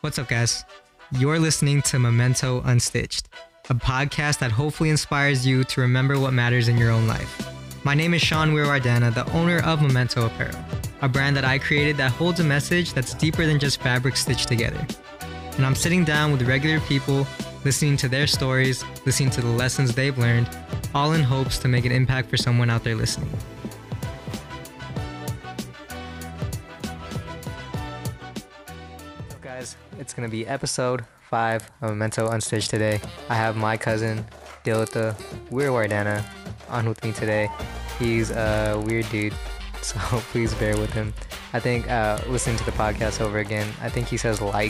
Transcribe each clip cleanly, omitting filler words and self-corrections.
What's up, guys? You're listening to Memento Unstitched, a podcast that hopefully inspires you to remember what matters in your own life. My name is Sean Weirwardana, the owner of Memento Apparel, a brand that I created that holds a message that's deeper than just fabric stitched together. And I'm sitting down with regular people, listening to their stories, listening to the lessons they've learned, all in hopes to make an impact for someone out there listening. So guys, it's going to be episode 5 of Memento Unstitched today. I have my cousin, Dilitha Weirwardana, on with me today. He's a weird dude, so please bear with him. I think listening to the podcast over again, I think he says like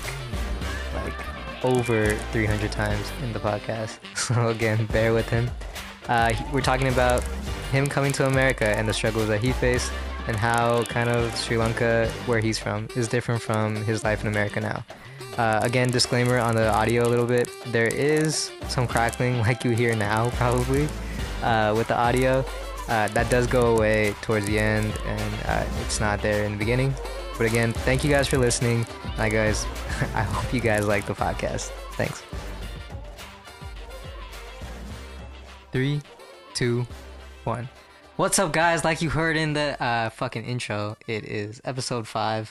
over 300 times in the podcast. So again, bear with him. We're talking about him coming to America and the struggles that he faced and how kind of Sri Lanka, where he's from, is different from his life in America now. Again, disclaimer on the audio a little bit. There is some crackling like you hear now probably with the audio. That does go away towards the end and it's not there in the beginning. But again, thank you guys for listening. Hi guys, I hope you guys like the podcast. Thanks. 3, 2, 1. What's up, guys? Like you heard in the fucking intro, it is episode 5.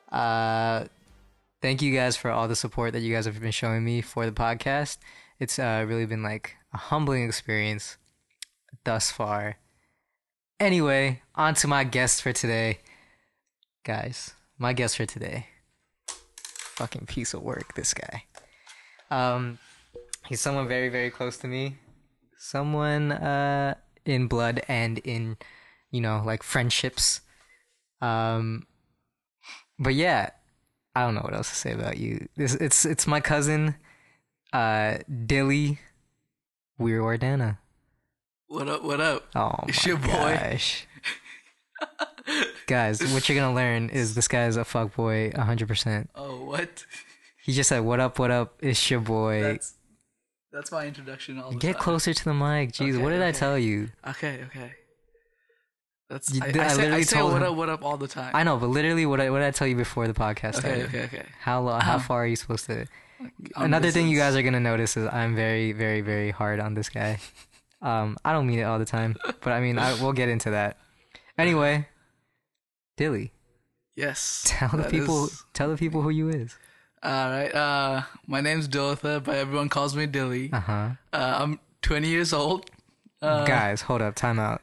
Thank you guys for all the support that you guys have been showing me for the podcast. It's really been like a humbling experience thus far. Anyway, on to my guest for today. Guys, my guest for today. Fucking piece of work, this guy. He's someone very, very close to me. Someone in blood and in, like friendships. But yeah, I don't know what else to say about you. It's my cousin, Dilly Weirwardana. What up, what up? Oh it's my your boy. Gosh. Guys, what you're gonna learn is this guy's a fuckboy 100%. Oh, what? He just said, what up, it's your boy. That's my introduction all the Get time. closer to the mic. Jeez, Okay, what did I okay. tell you? Okay. That's You- I I say literally told him- what up all the time. I know, but literally what did I tell you before the podcast started? Okay. How far are you supposed to... On Another thing you distance. guys are gonna notice is I'm very, very, very hard on this guy. I don't mean it all the time, but I mean, we'll get into that. Anyway, Dilly, Yes. tell the people who you is. All right. My name's Dilitha, but everyone calls me Dilly. Uh-huh. I'm 20 years old. Guys, hold up, time out.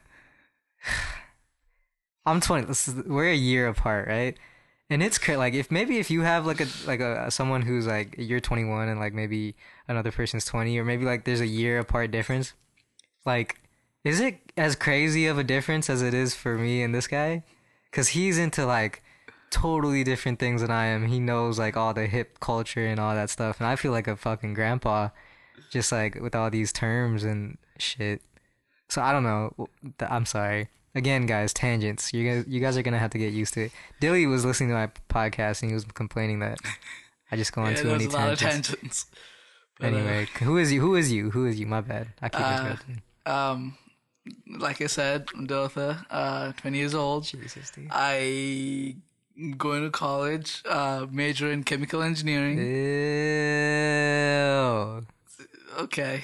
I'm 20. We're a year apart, right? And it's crazy. Like if you have like a someone who's like you're 21 and like maybe another person's 20, or maybe like there's a year apart difference. Like, is it as crazy of a difference as it is for me and this guy? Because he's into like totally different things than I am. He knows like all the hip culture and all that stuff, and I feel like a fucking grandpa, just like with all these terms and shit. So I don't know. I'm sorry. Again, guys, tangents. You guys are gonna have to get used to it. Dilly was listening to my podcast and he was complaining that I just go on too many there's a lot of tangents. tangents. But, Anyway, who is you? My bad. I keep interrupting. Like I said, I'm Dilitha, 20 years old. Jesus, dude. I going to college, major in chemical engineering. Ew. Okay.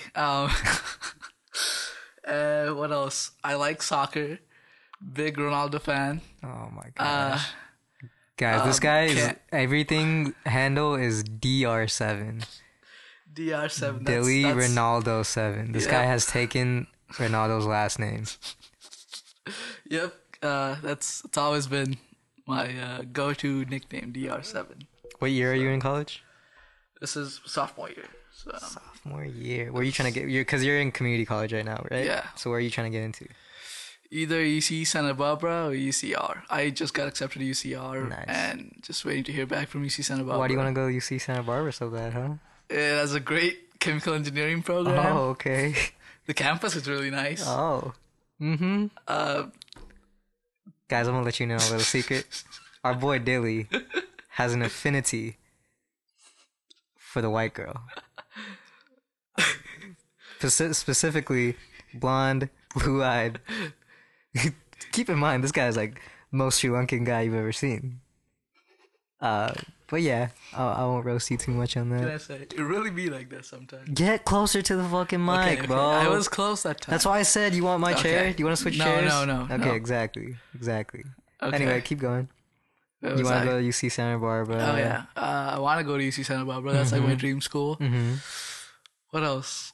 What else? I like soccer. Big Ronaldo fan. Oh my gosh. Guys, this guy is everything handle is DR7. DR7. Dilly Ronaldo 7. This guy has taken Ronaldo's last name. Yep. That's always been my go-to nickname, DR7. What year are you in college? This is sophomore year. So Sophomore year. Where are you trying to get? Because you're in community college right now, right? Yeah. So where are you trying to get into? either UC Santa Barbara or UCR. I just got accepted to UCR Nice. and just waiting to hear back from UC Santa Barbara. Why do you want to go to UC Santa Barbara so bad, huh? It has a great chemical engineering program. Oh, okay. The campus is really nice. Oh. Mm-hmm. Uh, Guys, I'm gonna let you know a little secret. Our boy Dilly has an affinity for the white girl. Specifically, blonde, blue-eyed. Keep in mind, this guy is like the most Sri Lankan guy you've ever seen. But yeah, I won't roast you too much on Can that. I say it really be like that sometimes? Get closer to the fucking mic, Okay, bro. I was close that time. That's why I said you want my chair. Okay. Do you want to switch No, chairs? no, Okay, no. exactly. Okay. Anyway, keep going. Where You was want to I? go to UC Santa Barbara? Oh yeah. I want to go to UC Santa Barbara. That's like my dream school. Mm-hmm. What else?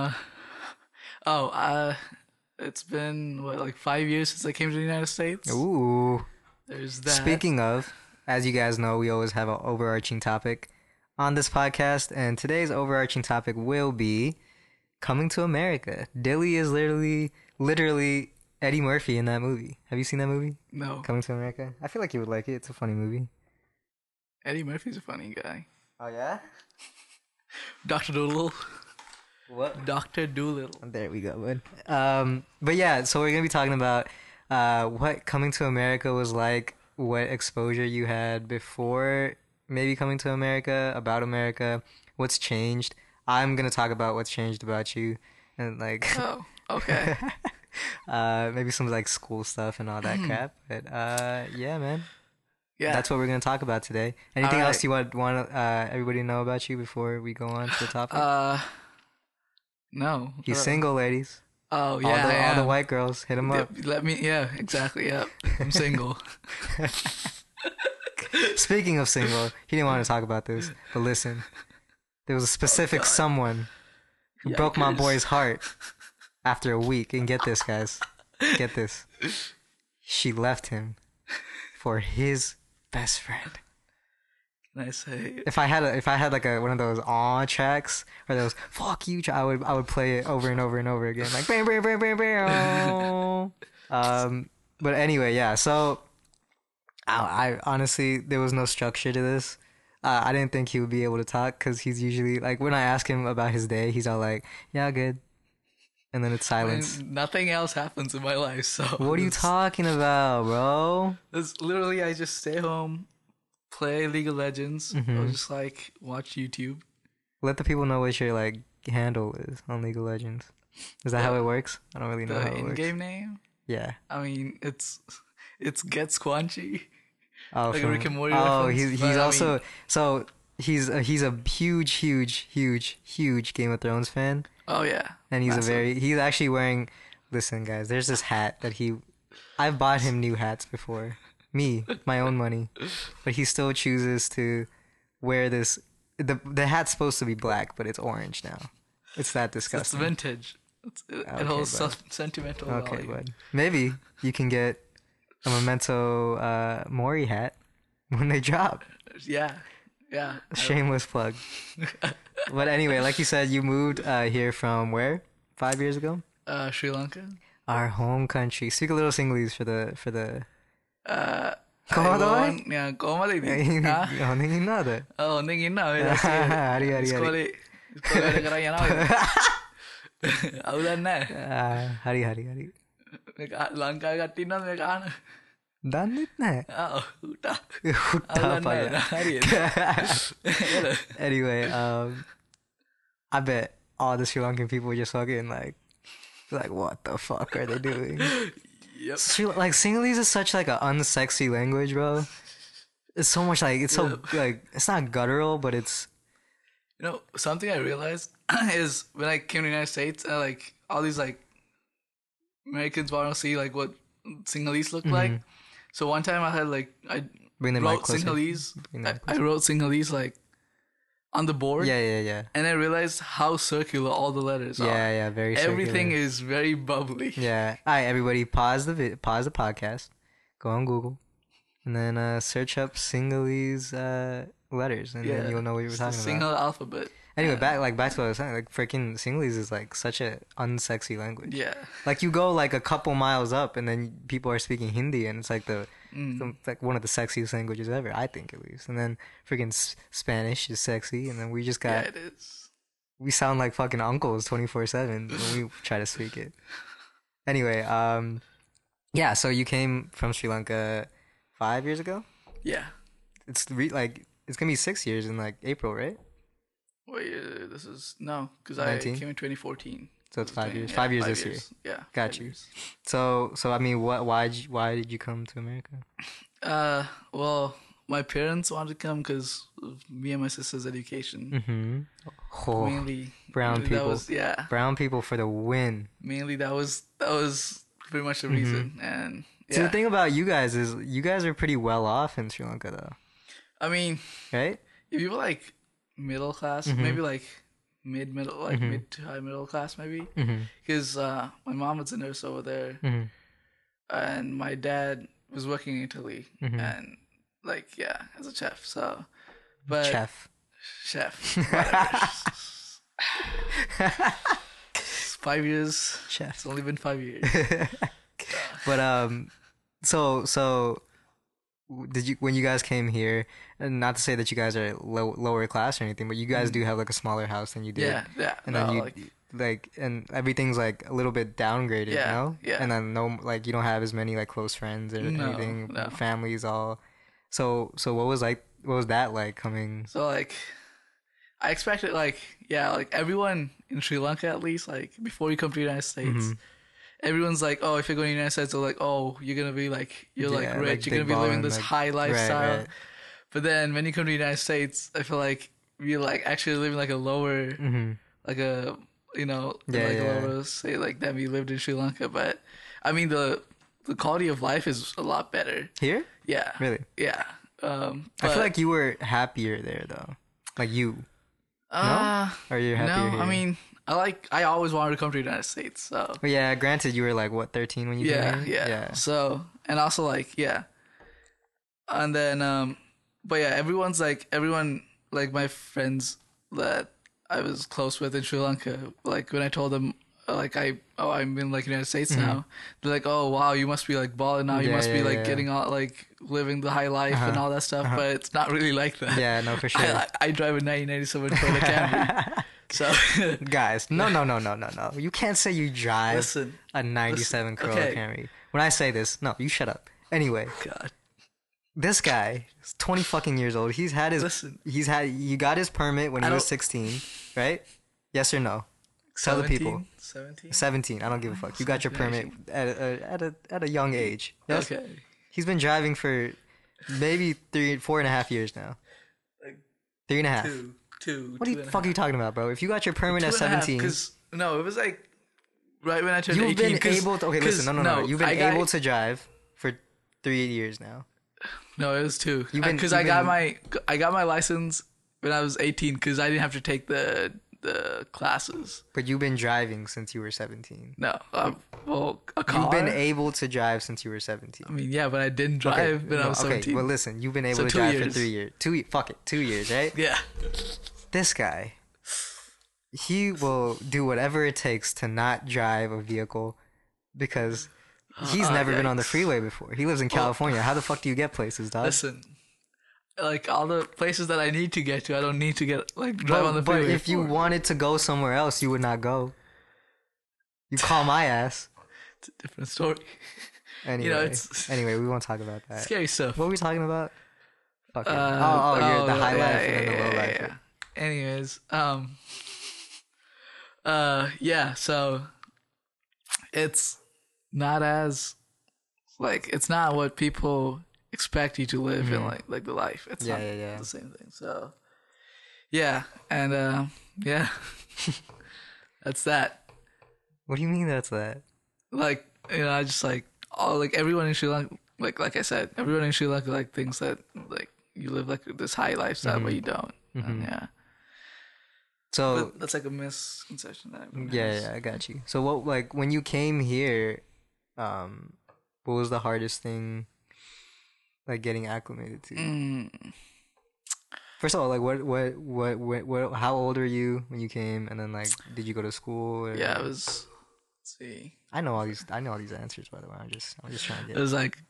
It's been what, like 5 years since I came to the United States. Ooh. There's that. Speaking of, as you guys know, we always have an overarching topic on this podcast, and today's overarching topic will be Coming to America. Dilly is literally Eddie Murphy in that movie. Have you seen that movie? No, Coming to America? I feel like you would like it. It's a funny movie. Eddie Murphy's a funny guy. Oh yeah? Dr. Doolittle. What? Dr. Doolittle. There we go, bud. But yeah, so we're gonna be talking about what Coming to America was like, what exposure you had before maybe coming to America, about America, what's changed. I'm gonna talk about what's changed about you, and like Oh, okay. maybe some like school stuff and all that crap. But yeah, man, Yeah. that's what we're gonna talk about today. Anything All else right. you want everybody to know about you before we go on to the topic? No. He's single, ladies. Oh yeah. all the I white girls, hit him am. up. Let me. Yeah. Exactly. Yeah. I'm single. Speaking of single, he didn't want to talk about this, but listen, there was a specific someone who broke my Yikers. boy's heart after a week. And get this, guys, get this. She left him for his best friend. Can I say? If I had like one of those aw tracks or those fuck you, I would play it over and over and over again, like bam bam bam bam bam. But anyway, yeah. So I honestly, there was no structure to this. I didn't think he would be able to talk because he's usually like, when I ask him about his day, he's all like, "Yeah, good," and then it's I mean, silence. nothing else happens in my life. So What are you talking about, bro? It's literally I just stay home, play League of Legends, or just like watch YouTube. Let the people know what your like handle is on League of Legends. Is that how it works? I don't really know The how it works. in-game name. Yeah. I mean, it's Get Squanchy. Oh, Like a from- Rick and Morty oh, reference, he's but I also mean- so he's a huge Game of Thrones fan, Oh yeah, and he's Massive. he's actually wearing. Listen, guys, there's this hat that I've bought him new hats before, my own money, but he still chooses to wear this. The hat's supposed to be black, but it's orange now. It's that It's disgusting. vintage. It Okay, holds bud. sentimental Okay, value. bud. Maybe you can get a Memento Mori hat when they drop. Yeah. Shameless plug. But anyway, like you said, you moved here from where? 5 years ago? Sri Lanka. Our home country. Speak a little Sinhalese for the. Kau Kawan yeah, kau malah ini. Ah, Hindi nada. oh, ningin na. Hari, hari. Sekolah ada kerajaan apa? Aulan na. Hari. Langkah katina mereka ana. Danit na. Oh, udah. Hutta Aulan pa na. yan. Hari. Hello. Anyway, I bet all the Sri Lankan people were just fucking like, what the fuck are they doing? Yep. Like Sinhalese is such like an unsexy language, bro. It's so much like it's so like it's not guttural, but it's You know, something I realized is when I came to the United States, like all these like Americans want to see like what Sinhalese looked like. So one time I had like I bring them like wrote closer. Sinhalese. Bring them I wrote Sinhalese like on the board, Yeah. and I realized how circular all the letters are. Yeah, very Everything circular. is very bubbly. Yeah. All right, everybody, pause the podcast, go on Google, and then search up Sinhalese letters, and then you'll know what you were It's the talking about. single alphabet. Anyway, back to what I was saying. Like freaking Sinhalese is like such a unsexy language. Yeah. Like you go like a couple miles up, and then people are speaking Hindi, and it's like like one of the sexiest languages ever, I think at least. And then freaking Spanish is sexy, and then we just Yeah, got it is. we sound like fucking uncles 24/7 when we try to speak it. Anyway, yeah. So you came from Sri Lanka 5 years ago. Yeah. It's it's gonna be 6 years in like April, right? Wait, this is no, because I 19? came in 2014. So it's 5 years. Yeah, 5 years this year. Yeah. Got 5 you. years. So I mean, why did you come to America? Well, my parents wanted to come because of me and my sister's education. Mm-hmm. Oh, Mainly, brown mainly people. That was, yeah. Brown people for the win. Mainly that was pretty much the reason. And yeah. See, the thing about you guys is you guys are pretty well off in Sri Lanka, though. I mean, right? If you were like middle class, maybe like mid to high middle class, maybe. Because my mom was a nurse over there, and my dad was working in Italy, and like as a chef. So, but chef. Whatever. 5 years. Chef. It's only been 5 years. But so did you, when you guys came here, and not to say that you guys are lower class or anything, but you guys do have like a smaller house than you did. Yeah. And then you like and everything's like a little bit downgraded, no? Yeah. And then like you don't have as many like close friends or anything. No. Families all. So what was that like coming? So like, I expected like everyone in Sri Lanka at least, like before you come to the United States, everyone's like, oh, if you're going to the United States, they're like, oh, you're gonna be like like rich, like you're gonna be living this high lifestyle. Right. But then when you come to the United States, I feel like you're like actually living like a lower, like a lower, say like that we lived in Sri Lanka. But I mean the quality of life is a lot better here. Yeah. Really. Yeah. I feel like you were happier there though, like you. No? Or you're happier here? I mean, I always wanted to come to the United States, so. But yeah, granted, you were like, what, 13 when you came here? Yeah. So, and also like, and then, but yeah, everyone, like my friends that I was close with in Sri Lanka, like when I told them, like I'm in like United States now, they're like, oh wow, you must be like balling now, you must be like getting all like living the high life and all that stuff, but it's not really like that. Yeah, no, for sure. I drive a 1997 Toyota Camry. So guys, no. You can't say you drive a 97 Corolla Camry. When I say this, no, you shut up. Anyway, God, this guy is 20 fucking years old. You got his permit when he was 16, right? Yes or no? Tell the people. 17. I don't give a fuck. You got your permit at a young age. Yes? Okay. He's been driving for maybe 4.5 years now. Like 3.5. Two. What the fuck are you talking about, bro? If you got your permit at 17, because no, it was like right when I turned 18. You've been able to. Okay, listen, no. You've been able to drive for 3 years now. No, it was 2. Because I got my license when I was 18 because I didn't have to take the classes. But you've been driving since you were 17. No, well, a car. You've been able to drive since you were 17. I mean, yeah, but I didn't drive when I was 17. Okay, well, listen, you've been able to drive for 3 years. 2 years, right? Yeah. This guy, he will do whatever it takes to not drive a vehicle because he's never been on the freeway before. He lives in California. How the fuck do you get places, dog? Listen. Like all the places that I need to get to, I don't need to get drive on the freeway. But if you wanted to go somewhere else, you would not go. You call my ass. It's a different story. Anyway, anyway, we won't talk about that. Scary stuff. What were we talking about? Okay. You're the high life and the low life. Yeah. Anyways, so it's not as it's not what people expect you to live in like the life. It's not the same thing. So and that's that. What do you mean that's that? Like, I just everyone in Sri Lanka, like I said, everyone in Sri Lanka thinks that you live this high lifestyle, but you don't. And, so but that's a misconception that everyone has. I got you. So what when you came here, what was the hardest thing getting acclimated to? First of all, what how old were you when you came, and then did you go to school? Or, I was. Let's see. I know all these answers, by the way. I'm just trying to get. It was 14.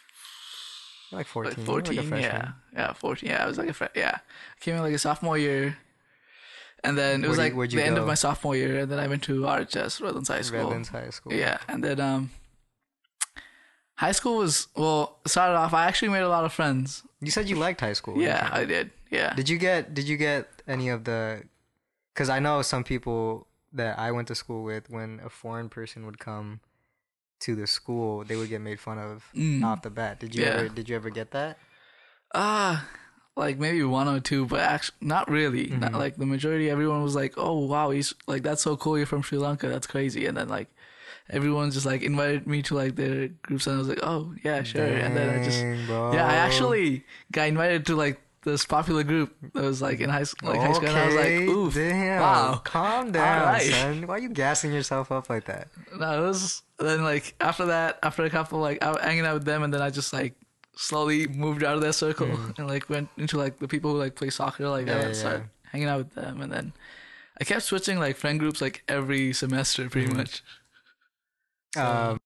14, 14. Yeah, I was I came in a sophomore year, and then it was the end of my sophomore year, and then I went to RHS, Redlands High School. Redlands High School. Yeah, and then high school was started off. I actually made a lot of friends. You said you liked high school. Yeah, I did. Yeah. Did you get any of the? Because I know some people that I went to school with, when a foreign person would come to the school, they would get made fun of off the bat. Did you ever get that? Like maybe one or two, but actually not really. Not like the majority. Everyone was like, "Oh wow, he's like that's so cool. You're from Sri Lanka. That's crazy." And then like everyone just like invited me to like their groups, and I was like, "Oh yeah, sure." And then Dang, bro. I actually got invited to like this popular group that was like in high school, high school, and I was like, "Oof, damn. wow, Calm down, right. son. Why are you gassing yourself up like that? no, it was." Then like after that, after a couple like I was hanging out with them, and then I just like slowly moved out of their circle and like went into like the people who like play soccer like that and started hanging out with them, and then I kept switching like friend groups like every semester pretty much. So,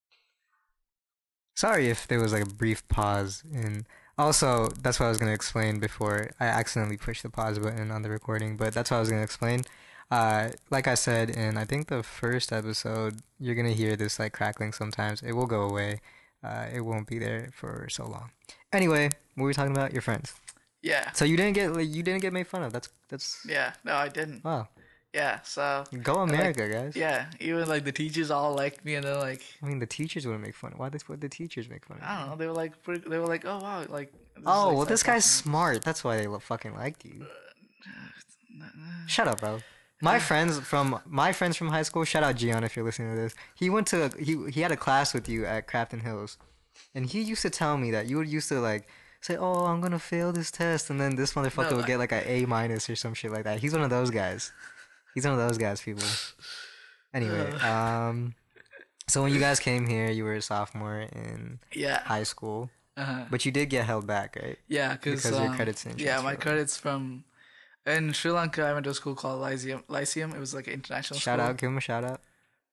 Sorry if there was like a brief pause, and also that's what I was gonna explain before I accidentally pushed the pause button on the recording. But that's what I was gonna explain. Like I said in I think the first episode, you're gonna hear this like crackling sometimes. It will go away. It won't be there for so long. Anyway, what were we talking about? Your friends. yeah, So you didn't get made fun of. That's yeah, no, I didn't. wow. Yeah, so Go and, like, America, guys. yeah, even like the teachers all liked me, and they're like, I mean, the teachers wouldn't make fun. Why would the teachers make fun of I you? don't know, they were like, they were like, oh wow, like. This is, Oh, like, well, so this guy's awesome. smart. That's why they fucking liked you. Shut up, bro. My friends from high school. Shout out Gian if you're listening to this. He had a class with you at Crafton Hills, and he used to tell me that you would used to like say, "Oh, I'm gonna fail this test," and then this motherfucker No, would get like an A minus or some shit like that. He's one of those guys. He's one of those guys, people. Anyway, so when you guys came here, you were a sophomore in Yeah. high school, Uh-huh. but you did get held back, right? Yeah, Because your credits didn't yeah, my transfer. credits from in Sri Lanka. I went to a school called Lyceum. Lyceum. It was like an international Shout school. out, give him a shout out.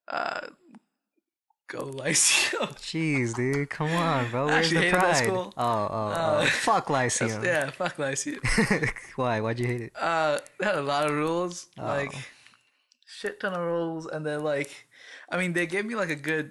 Go Lyceum. Jeez, dude, come on, bro. I Where's actually the hated that pride? school. Oh. Fuck Lyceum. Yeah, fuck Lyceum. Why? Why'd you hate it? They had a lot of rules, Oh. like shit ton of rules, and then like, I mean, they gave me like a good.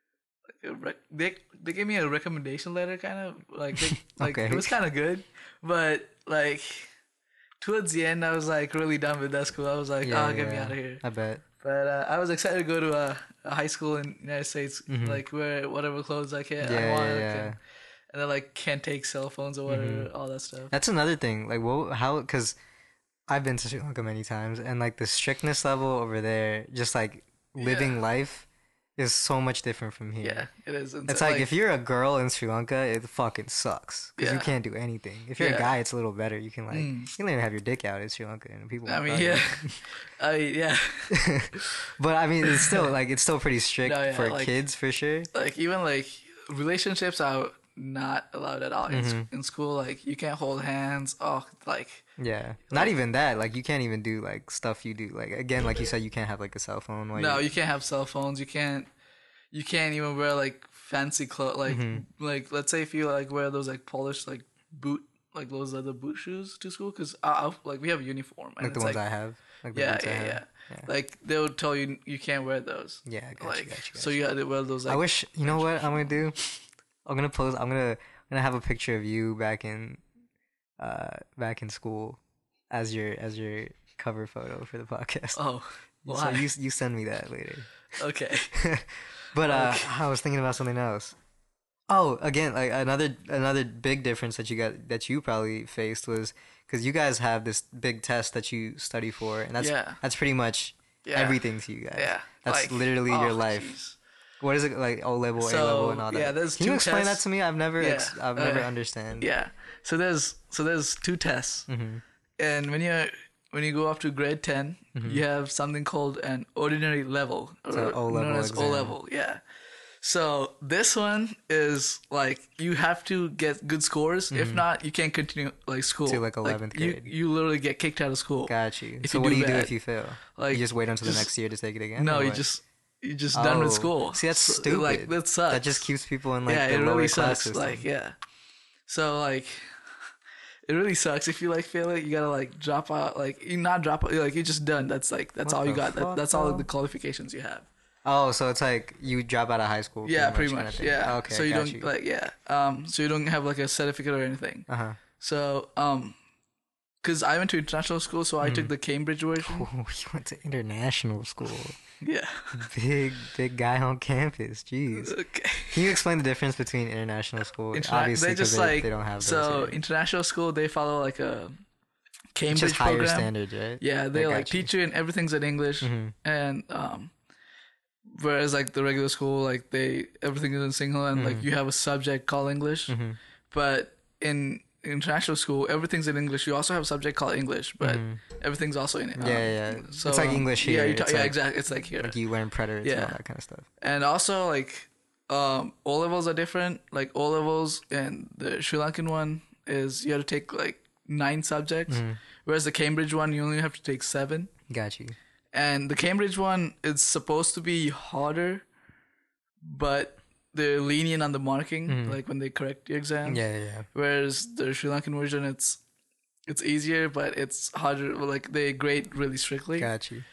They gave me a recommendation letter, kind of like Okay. it was kind of good, but like towards the end, I was like really done with that school. I was like, oh, get me out of here. I bet. But I was excited to go to a high school in the United States, like wear whatever clothes I can. I Yeah, want, yeah. and then like can't take cell phones or whatever, all that stuff. That's another thing. Like, how? Because I've been to Sri Lanka many times, and like the strictness level over there, just like living life, is so much different from here. Yeah, it is. It's like if you're a girl in Sri Lanka, it fucking sucks because you Yeah. can't do anything. If you're a Yeah. guy, it's a little better. You can like you can even have your dick out in Sri Lanka, and people. I won't mean, fuck yeah, you. I mean, yeah. But I mean, it's still pretty strict No, yeah, for like- kids for sure. Like even like relationships are not allowed at all in school. Like you can't hold hands. Oh, like Yeah, not even that. Like you can't even do like stuff you do. Like again, like you said, you can't have like a cell phone. While no, you're- you can't have cell phones. You can't even wear like fancy clothes. Like let's say if you like wear those like polished like boot like those leather boot shoes to school because like we have a uniform and like the it's ones like I have. Like the yeah, boots I have. yeah. Like they'll tell you you can't wear those. Yeah, I got Like you, got you. so you had to wear those. Like, I wish you know what I'm gonna do. I'm gonna post. I'm gonna have a picture of you back in school as your cover photo for the podcast. Oh, So why? you send me that later. Okay. But I was thinking about something else. Oh, again, like another big difference that you probably faced was because you guys have this big test that you study for, and Yeah. that's pretty much Yeah. everything to you guys. Yeah. That's Like, literally your life. jeez. What is it like? O level, A So, level, and all that. yeah, there's Can you two explain tests. that to me? I've never Yeah. understand. Yeah. So there's two tests, and when you go up to grade 10, you have something called an ordinary level, So O-level known as exam. O level. Yeah. So this one is like you have to get good scores. If not, you can't continue like school. To, like, 11th grade. You literally get kicked out of school. Got you. If So you what do do you do bad. if you fail? Like, you just wait until the just- next year to take it again? No, or you what? just done with Oh. school. See, that's So, stupid. Like that sucks. That just keeps people in like yeah, the it lower really class sucks. system. Like yeah. So like, it really sucks if you like fail it. You gotta like drop out. Like you not drop out. Like you're just done. That's like that's What all you the got. fuck, That's all bro? the qualifications you have. Oh, so it's like you drop out of high school. Yeah, pretty kinda much. thing. Yeah. Okay. So you got don't like yeah. So you don't have like a certificate or anything. Uh huh. So because I went to international school, so I took the Cambridge version. Oh, you went to international school. Yeah. Big guy on campus. Jeez. Okay. Can you explain the difference between international school? Obviously, they because just like they don't have those so here. international school. They follow like a It's Cambridge just higher program. standards, right? Yeah, they I like got you. teach you and everything's in English, and whereas like the regular school, like everything is in single, and like you have a subject called English, but in international school everything's in English. You also have a subject called English, but everything's also in it. Yeah. So It's like English here. Yeah, It's like- exactly. It's like here, Like you learn preterites and Yeah. all that kind of stuff. and also like O levels are different. Like O levels and the Sri Lankan one is you have to take like 9 subjects, whereas the Cambridge one you only have to take 7. Got you. And the Cambridge one is supposed to be harder, but they're lenient on the marking, like when they correct the exam. Yeah. Whereas the Sri Lankan version, it's easier, but it's harder. Like they grade really strictly. Got you.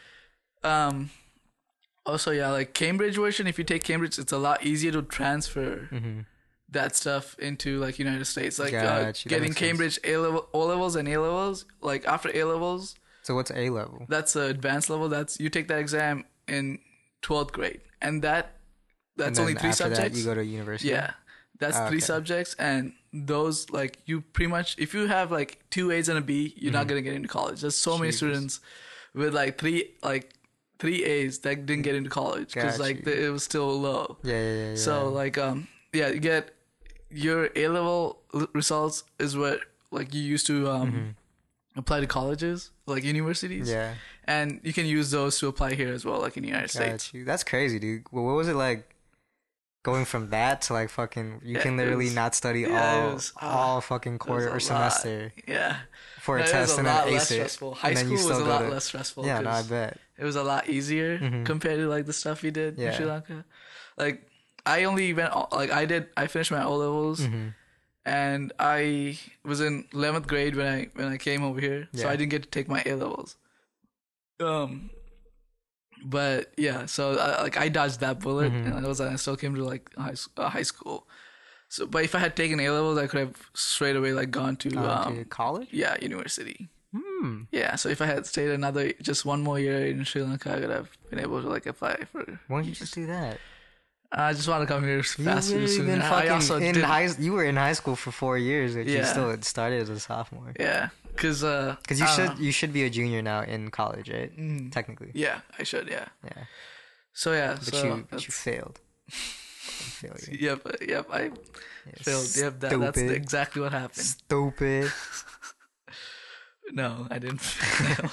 Also, yeah, like Cambridge version. If you take Cambridge, it's a lot easier to transfer that stuff into like United States. Like Gotcha, that getting makes Cambridge O levels and A levels. Like after A levels, So what's A level? that's the advanced level. That's you take that exam in 12th grade, and that's And only then 3 after subjects. that, you go to university. Yeah, that's 3 Okay. subjects, and those like you pretty much if you have like 2 A's and a B, you're not gonna get into college. There's so many students with like 3 A's that didn't get into college because Got like you. it was still low. Yeah. So like yeah, you get your A level results is what like you used to apply to colleges like universities. Yeah. And you can use those to apply here as well, like in the United States. Got you. That's crazy, dude. Well, what was it like going from that to like fucking? You Yeah, can it literally was- not study yeah, it was, all fucking It was quarter a or lot. semester Yeah. for a No, it was test a and lot then less ace it. stressful. High and then you school was still a go lot to- less stressful. Yeah, no, I 'cause bet. it was a lot easier compared to like the stuff we did Yeah. in Sri Lanka. Like I only went like I finished my O levels, and I was in 11th grade when I came over here, so Yeah. I didn't get to take my A levels. But yeah, so I dodged that bullet, and I still came to like high school. So, but if I had taken A levels, I could have straight away like gone to To college? yeah, university. Yeah, so if I had stayed just one more year in Sri Lanka, I could have been able to like apply for. Why don't you just do that? I just want to come here faster. You Soon. been I also fucking in did, you were in high school for 4 years, but you Yeah. still started as a sophomore. yeah, because Because you should be a junior now in college, right? Technically. yeah, I should, yeah. Yeah. So yeah, But so you that's- failed. Failure. Yep, I failed. Yep, that's Stupid. exactly what happened. Stupid. No, I didn't fail.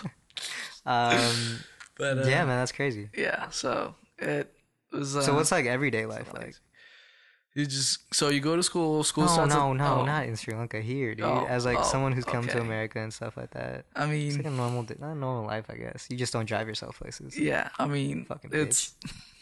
But Yeah, man, that's crazy. yeah. So it was. So what's like everyday life like? you you go to school. School No, starts. no, at, no, oh, not in Sri Lanka. Here, dude. Oh, As like oh, someone who's come to okay. America and stuff like that. I It's like mean, a normal, not a normal life, I guess. You just don't drive yourself places. yeah. I mean, Fucking it's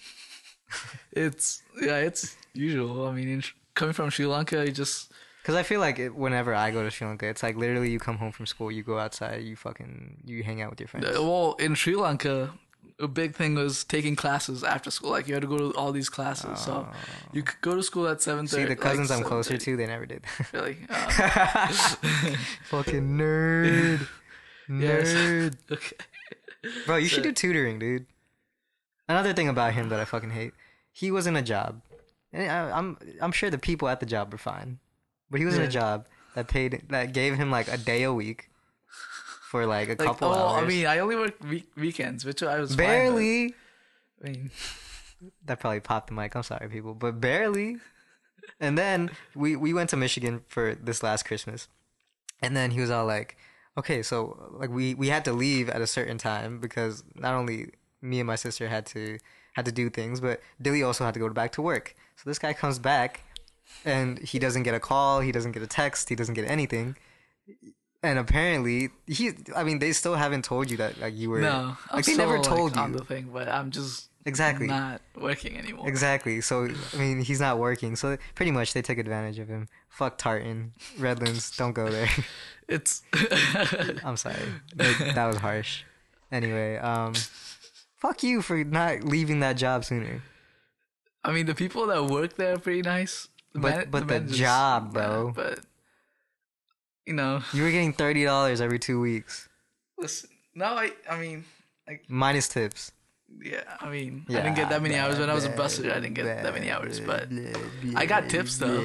it's usual. I mean, coming from Sri Lanka, you just Because I feel like whenever I go to Sri Lanka, it's like literally you come home from school, you go outside, you hang out with your friends. well in Sri Lanka. A big thing was taking classes after school. Like you had to go to all these classes. So you could go to school at 7:30. See, the cousins like I'm closer 7:30. to, they never did that. Really? Fucking nerd. Yes. Nerd. Okay. Bro, you should do tutoring, dude. Another thing about him that I fucking hate, he was in a job. And I'm sure the people at the job were fine. But he was in a Yeah. job that gave him like a day a week for like a couple hours. I mean, I only work weekends, which I was barely. Fine, but, I mean, That probably popped the mic. I'm sorry, people, but barely. And then we went to Michigan for this last Christmas, and then he was all like, "Okay, so like we had to leave at a certain time because not only me and my sister had to do things, but Dilly also had to go back to work. So this guy comes back, and he doesn't get a call, he doesn't get a text, he doesn't get anything." And apparently, they still haven't told you that like you were. no, I'm like they still, never like, told on you. the thing, but I'm just Exactly. not working anymore. Exactly. So I mean, he's not working. So pretty much they took advantage of him. Fuck Tartan, Redlands. Don't go there. It's I'm sorry. That was harsh. Anyway, fuck you for not leaving that job sooner. I mean, the people that work there are pretty nice. But the managers- job, bro. yeah, but you know, You were getting $30 every 2 weeks, listen. No, I mean, like, minus tips. yeah, I mean, I didn't get that many hours when I was a busser. I didn't get that many hours, but I got tips though.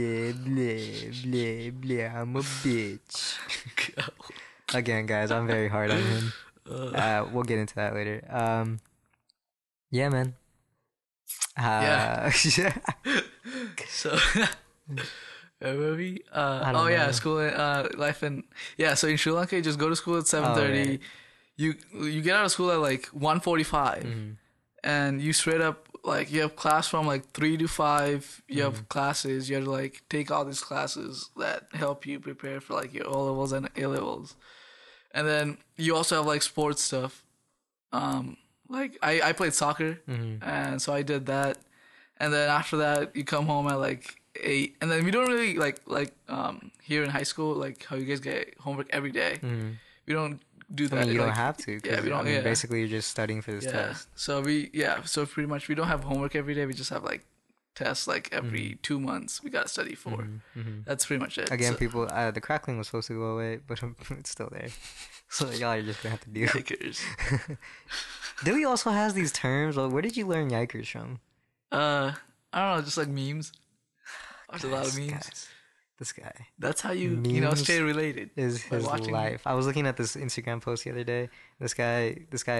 I'm a bitch. Again, guys, I'm very hard on him. We'll get into that later. Yeah, man. Yeah. Yeah. So, where were we? I don't Oh yeah, know. school, life, and yeah. So in Sri Lanka, you just go to school at 7:30. right. You get out of school at like 1:45, and you straight up like you have class from like 3 to 5. You have classes. You have to like take all these classes that help you prepare for like your O levels and A levels, and then you also have like sports stuff. Like I played soccer, and so I did that, and then after that you come home at like 8, and then we don't really like here in high school like how you guys get homework every day. We don't do that. I mean, you don't like, have to. 'Cause, Yeah, we don't. I mean, Yeah. basically, you're just studying for this test. So so pretty much we don't have homework every day. We just have like tests like every 2 months. We gotta study for. That's pretty much it. Again, So, people, the crackling was supposed to go away, but it's still there. So y'all are just gonna have to deal. yikers. Dewey also has these terms. Well, where did you learn yikers from? I don't know, just like memes. Watch a lot of Guys, memes. guys, this guy That's how you Memes stay related. is by his watching- life. I was looking at this Instagram post the other day. This guy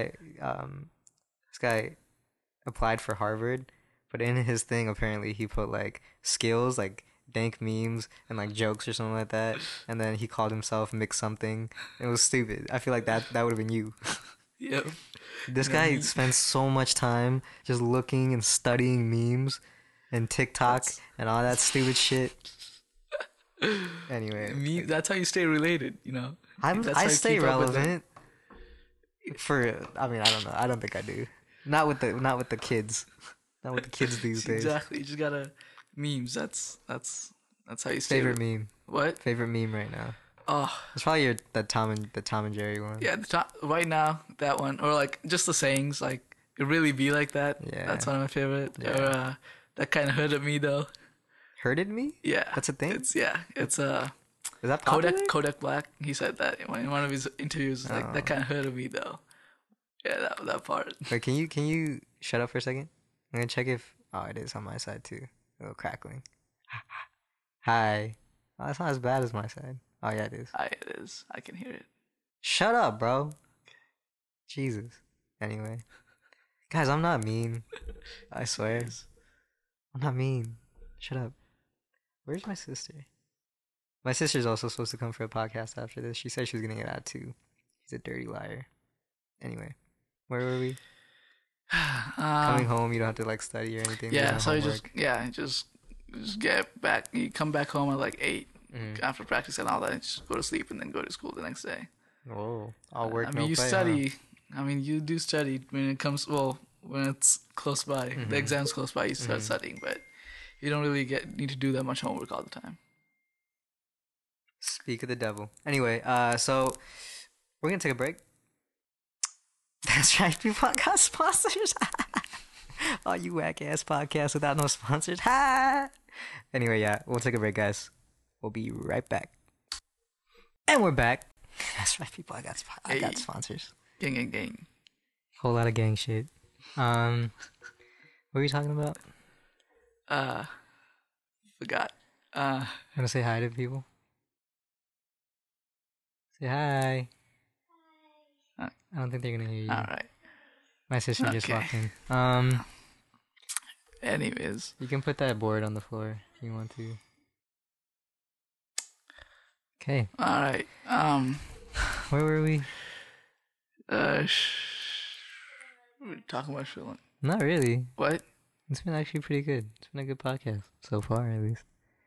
applied for Harvard, but in his thing apparently he put like skills like dank memes and like jokes or something like that, and then he called himself Mix something. It was stupid. I feel like that would have been you. Yep. This Yeah, guy me- spends so much time just looking and studying memes and TikTok and all that stupid shit. Anyway, That's how you stay related. You know. That's how I you stay keep up with them. relevant. I mean, I don't know. I don't think I do. Not with the kids. Not with the kids these days. Exactly. You just gotta memes. That's how you stay. Favorite meme. What? Favorite meme right now. Oh It's probably the Tom and Jerry one. yeah, the top right now that one, or like just the sayings, like it really be like that. Yeah. That's one of my favorite. Yeah. Or that kind of hurted me though. Hurted me? Yeah, That's a thing? It's Is that popular? Kodak Black. He said that in one of his interviews. Like Oh. that kind of hurted me though. Yeah, that part. Wait, can you shut up for a second? I'm gonna check if it is on my side too. A little crackling. Hi. Oh, that's not as bad as my side. Oh yeah, it is. It is. I can hear it. Shut up, bro. Jesus. Anyway, guys, I'm not mean. I swear, I'm not mean. Shut up. Where's my sister? My sister's also supposed to come for a podcast after this. She said she was gonna get out too. She's a dirty liar. Anyway, where were we? Coming home, you don't have to like study or anything. Yeah, there's so no you homework. just get back. You come back home at like 8 after practice and all that. And just go to sleep and then go to school the next day. Oh, all work. I mean, no you play, study. I mean, you do study when it comes. Well, when it's close by, the exam's close by, you start studying, but you don't really need to do that much homework all the time. Speak of the devil. Anyway, so we're gonna take a break. That's right, people got sponsors. Oh, you whack ass podcast without no sponsors. Ha! Anyway, yeah, we'll take a break, guys. We'll be right back. And we're back. That's right, people. I got Hey. sponsors. Gang. Whole lot of gang shit. What were you talking about? Forgot. Wanna say hi to people? Say hi. Hi. I don't think they're gonna hear you. All right. My sister just Okay. walked in. Anyways, You can put that board on the floor if you want to. Okay, all right. where were we? We're talking about Sri Lanka. Not really. What? It's been actually pretty good. It's been a good podcast so far, at least.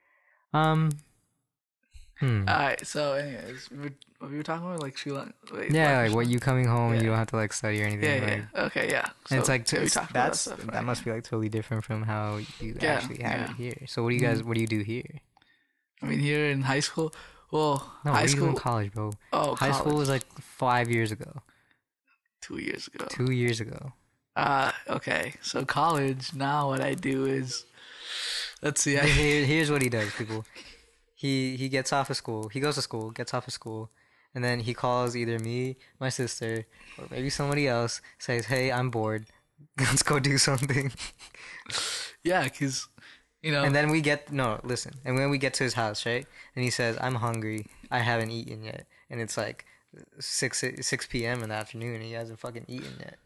All right. So, anyways, we were talking about like Sri Lanka. Wait, Yeah, what? like what you coming home and you Yeah. don't have to like study or anything. Yeah, like, yeah. Okay, yeah. And it's So, like yeah, we talked about that's stuff, that right? must be like totally different from how you Yeah, actually have yeah. it here. So what do you guys? What do you do here? I mean, here in high school. Well, No, high what do you do in school. college, bro? Oh, High school college. was like 5 years ago, 2 years ago. 2 years ago. Okay. So college. Now, what I do is, let's see. Here's what he does, people. he gets off of school. He goes to school, gets off of school, and then he calls either me, my sister, or maybe somebody else. Says, "Hey, I'm bored. Let's go do something." Yeah, because And then we get no, listen. And when we get to his house, right? And he says, "I'm hungry. I haven't eaten yet." And it's like 6 p.m. in the afternoon, and he hasn't fucking eaten yet.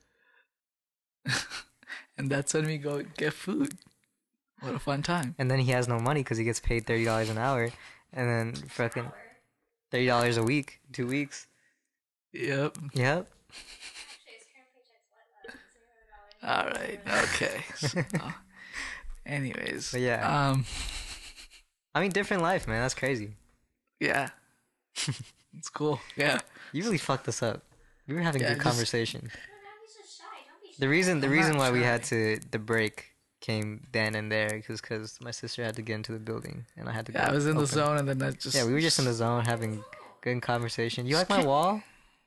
and that's when we go get food. What a fun time. And then he has no money because he gets paid $30 an hour, and then fucking $30 a week, 2 weeks. Yep. Yep. All right. Okay. So, anyways. But yeah. I mean, different life, man. That's crazy. Yeah. It's cool. Yeah. You really fucked us up. We were having Yeah, good just- conversation. The I'm reason not why we shy. had the break came then and there because my sister had to get into the building and I had to go. Yeah, I was in the open. zone, and then that just. Yeah, we were just in the zone having good conversation. You like my wall?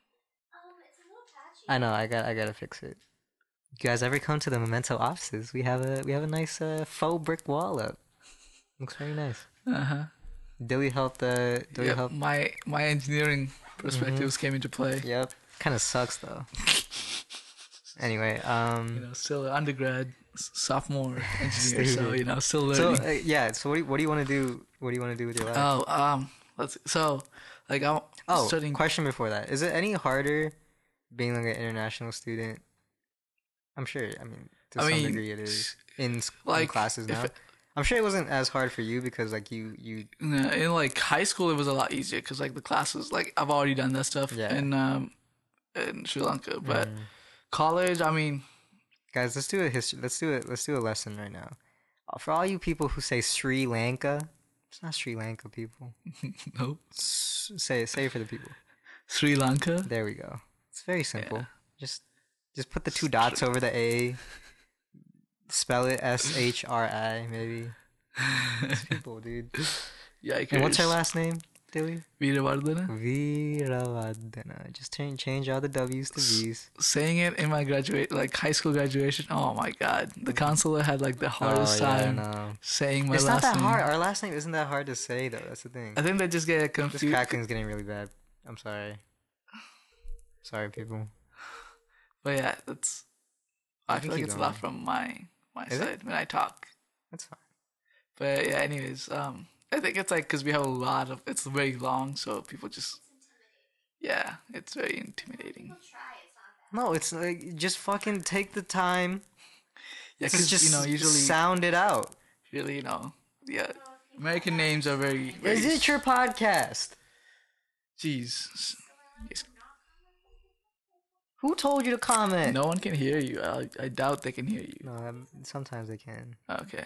I know. I gotta fix it. You guys ever come to the Memento offices? We have a nice faux brick wall up. Looks very nice. Uh-huh. Dilly helped. Dilly Yep, helped. my engineering perspectives came into play. Yep. Kind of sucks though. Anyway, Still an undergrad, sophomore engineer, so Stupid. still so learning. yeah. So what do you want to do? What do you want to do with your life? Let's so like I'm Oh, studying. question before that. Is it any harder being like an international student? I'm sure. I mean, to I some mean, degree, it is in like, classes if now. it- I'm sure it wasn't as hard for you because like you. In like high school, it was a lot easier because like the classes, like I've already done that stuff Yeah. in Sri Lanka, but Mm. college, I mean, Guys, let's do a history. Let's do a lesson right now. For all you people who say Sri Lanka, it's not Sri Lanka, people. no, Say it for the people. Sri Lanka. There we go. It's very simple. Just put the two dots over the A. Spell it SHRI, maybe. It's people, dude. Yeah, And what's her last name, Dilly? Veeravardhana. Veeravardhana. Just change all the W's to V's. Saying it in my high school graduation. Oh my god, the counselor had like the hardest time no. saying my It's last not that name. hard. Our last name isn't that hard to say, though. That's the thing. I think they just get This confused. crackling's getting really bad. I'm sorry. Sorry, people. But yeah, that's. I can feel like keep it's a going. lot from my Is it? side when I talk. That's fine. But yeah, anyways, I think it's like because we have a lot of. It's very long, so people just. Yeah, it's very intimidating. No, it's like just fucking take the time. Yeah, to because just usually, sound it out. yeah, American names are very. Is it your podcast? Jeez, Yes. Who told you to comment? No one can hear you. I doubt they can hear you. No, sometimes they can. Okay.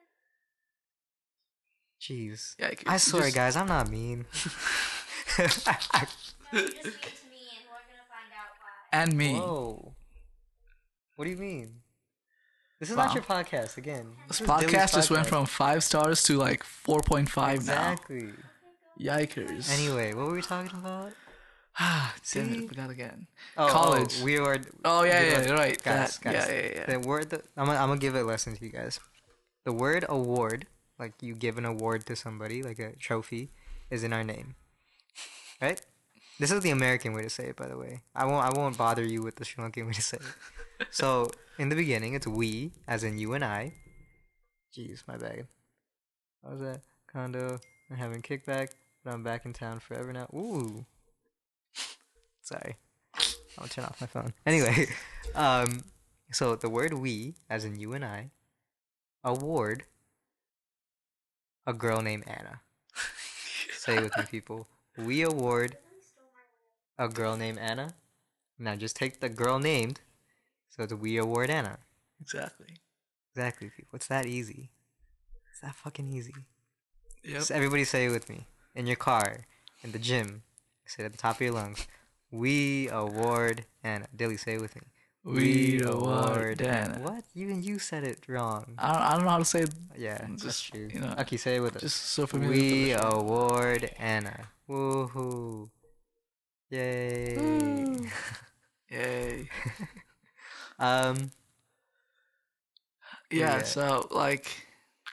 Jeez. Yeah, I swear, guys, I'm not mean. No, you're just mean to me, and we're gonna find out why. And me. Whoa. What do you mean? This is Wow. not your podcast again. This is Dilly's podcast just went podcast. from 5 stars to like 4.5 Exactly. now. Yikers. Anyway, what were we talking about? Damn it, See? I forgot again. Oh, College. we were. Oh, yeah, we were- yeah, right. Guys, That, guys. yeah. The word. I'm gonna give a lesson to you guys. The word award, like you give an award to somebody, like a trophy, is in our name. Right? This is the American way to say it, by the way. I won't bother you with the Sri Lankan way to say it. So in the beginning, it's we, as in you and I. Jeez, my bad. I was at condo and having kickback, but I'm back in town forever now. Ooh. Sorry. I'll turn off my phone. Anyway, so the word we, as in you and I, award a girl named Anna. Say it with me, people. We award a girl named Anna. Now just take the girl named, so it's we award Anna. Exactly. Exactly, people. It's that easy. It's that fucking easy. Yep. Just everybody say it with me. In your car, in the gym, say it at the top of your lungs. We award Anna. Dilly, say it with me. We award Anna. What? Even you said it wrong. I don't know how to say it. Yeah, that's Just, true. you know, Okay, say it with us. Just so familiar We with the show. award Anna. Woohoo. Yay. Woo. Yay. um Yeah, Yeah. so like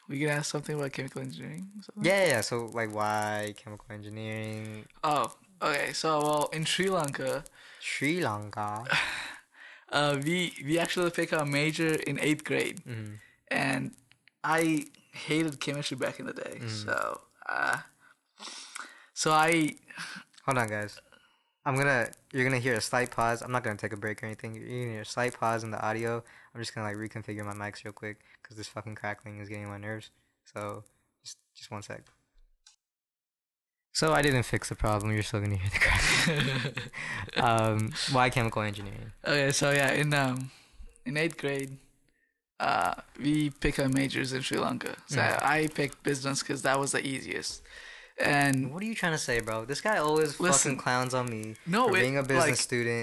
we can ask something about chemical engineering. Or something? Yeah. So like, why chemical engineering? Oh, okay. So well, in Sri Lanka, Sri Lanka. we actually pick our major in 8th grade, and I hated chemistry back in the day. So I Hold on, guys. You're gonna hear a slight pause. I'm not gonna take a break or anything. You're gonna hear a slight pause in the audio. I'm just gonna like reconfigure my mics real quick because this fucking crackling is getting on my nerves. So just 1 sec. So I didn't fix the problem. You're still gonna hear the crackling. Why chemical engineering? Okay, so yeah, in 8th grade, we pick our majors in Sri Lanka. So I picked business because that was the easiest. And What are you trying to say, bro? This guy always Listen. fucking clowns on me No, for it- being a business like, student.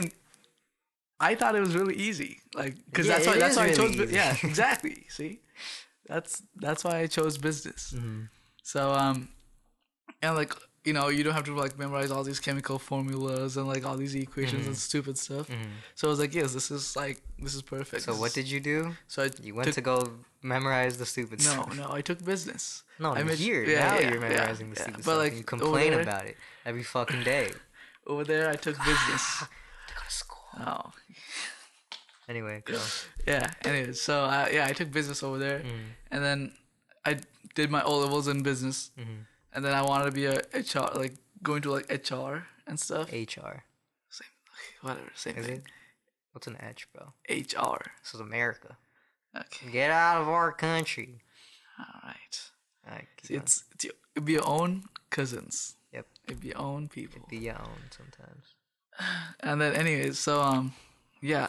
I thought it was really easy, like because Yeah, that's why I really chose. easy. Yeah, exactly. See, that's why I chose business. Mm-hmm. So and like you don't have to like memorize all these chemical formulas and like all these equations and stupid stuff. So I was like, yes, this is perfect. So what did you do? So You went to go memorize the stupid stuff. no, I took business. No, I made- here yeah, now yeah, you're memorizing the yeah. stupid But, stuff. like, And you over complain there- about it every fucking day. Over there, I took business. To go to school. Oh, Anyway, go. yeah. Anyways, so I took business over there, and then I did my O levels in business, and then I wanted to be a HR, like going to like HR and stuff. HR. Same, whatever, same Is thing. it? What's an H, bro? HR. This is America. Okay. Get out of our country. All right. Alright, keep See, going. it'd be your own cousins. Yep. It'd be your own people. Be your own sometimes. And then, anyways, so yeah,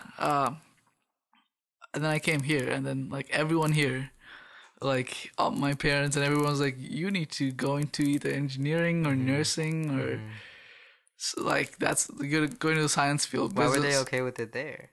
and then I came here, and then like everyone here, like all my parents and everyone was like, you need to go into either engineering or nursing or so, like that's you're going to the science field. Why were they business. okay with it there?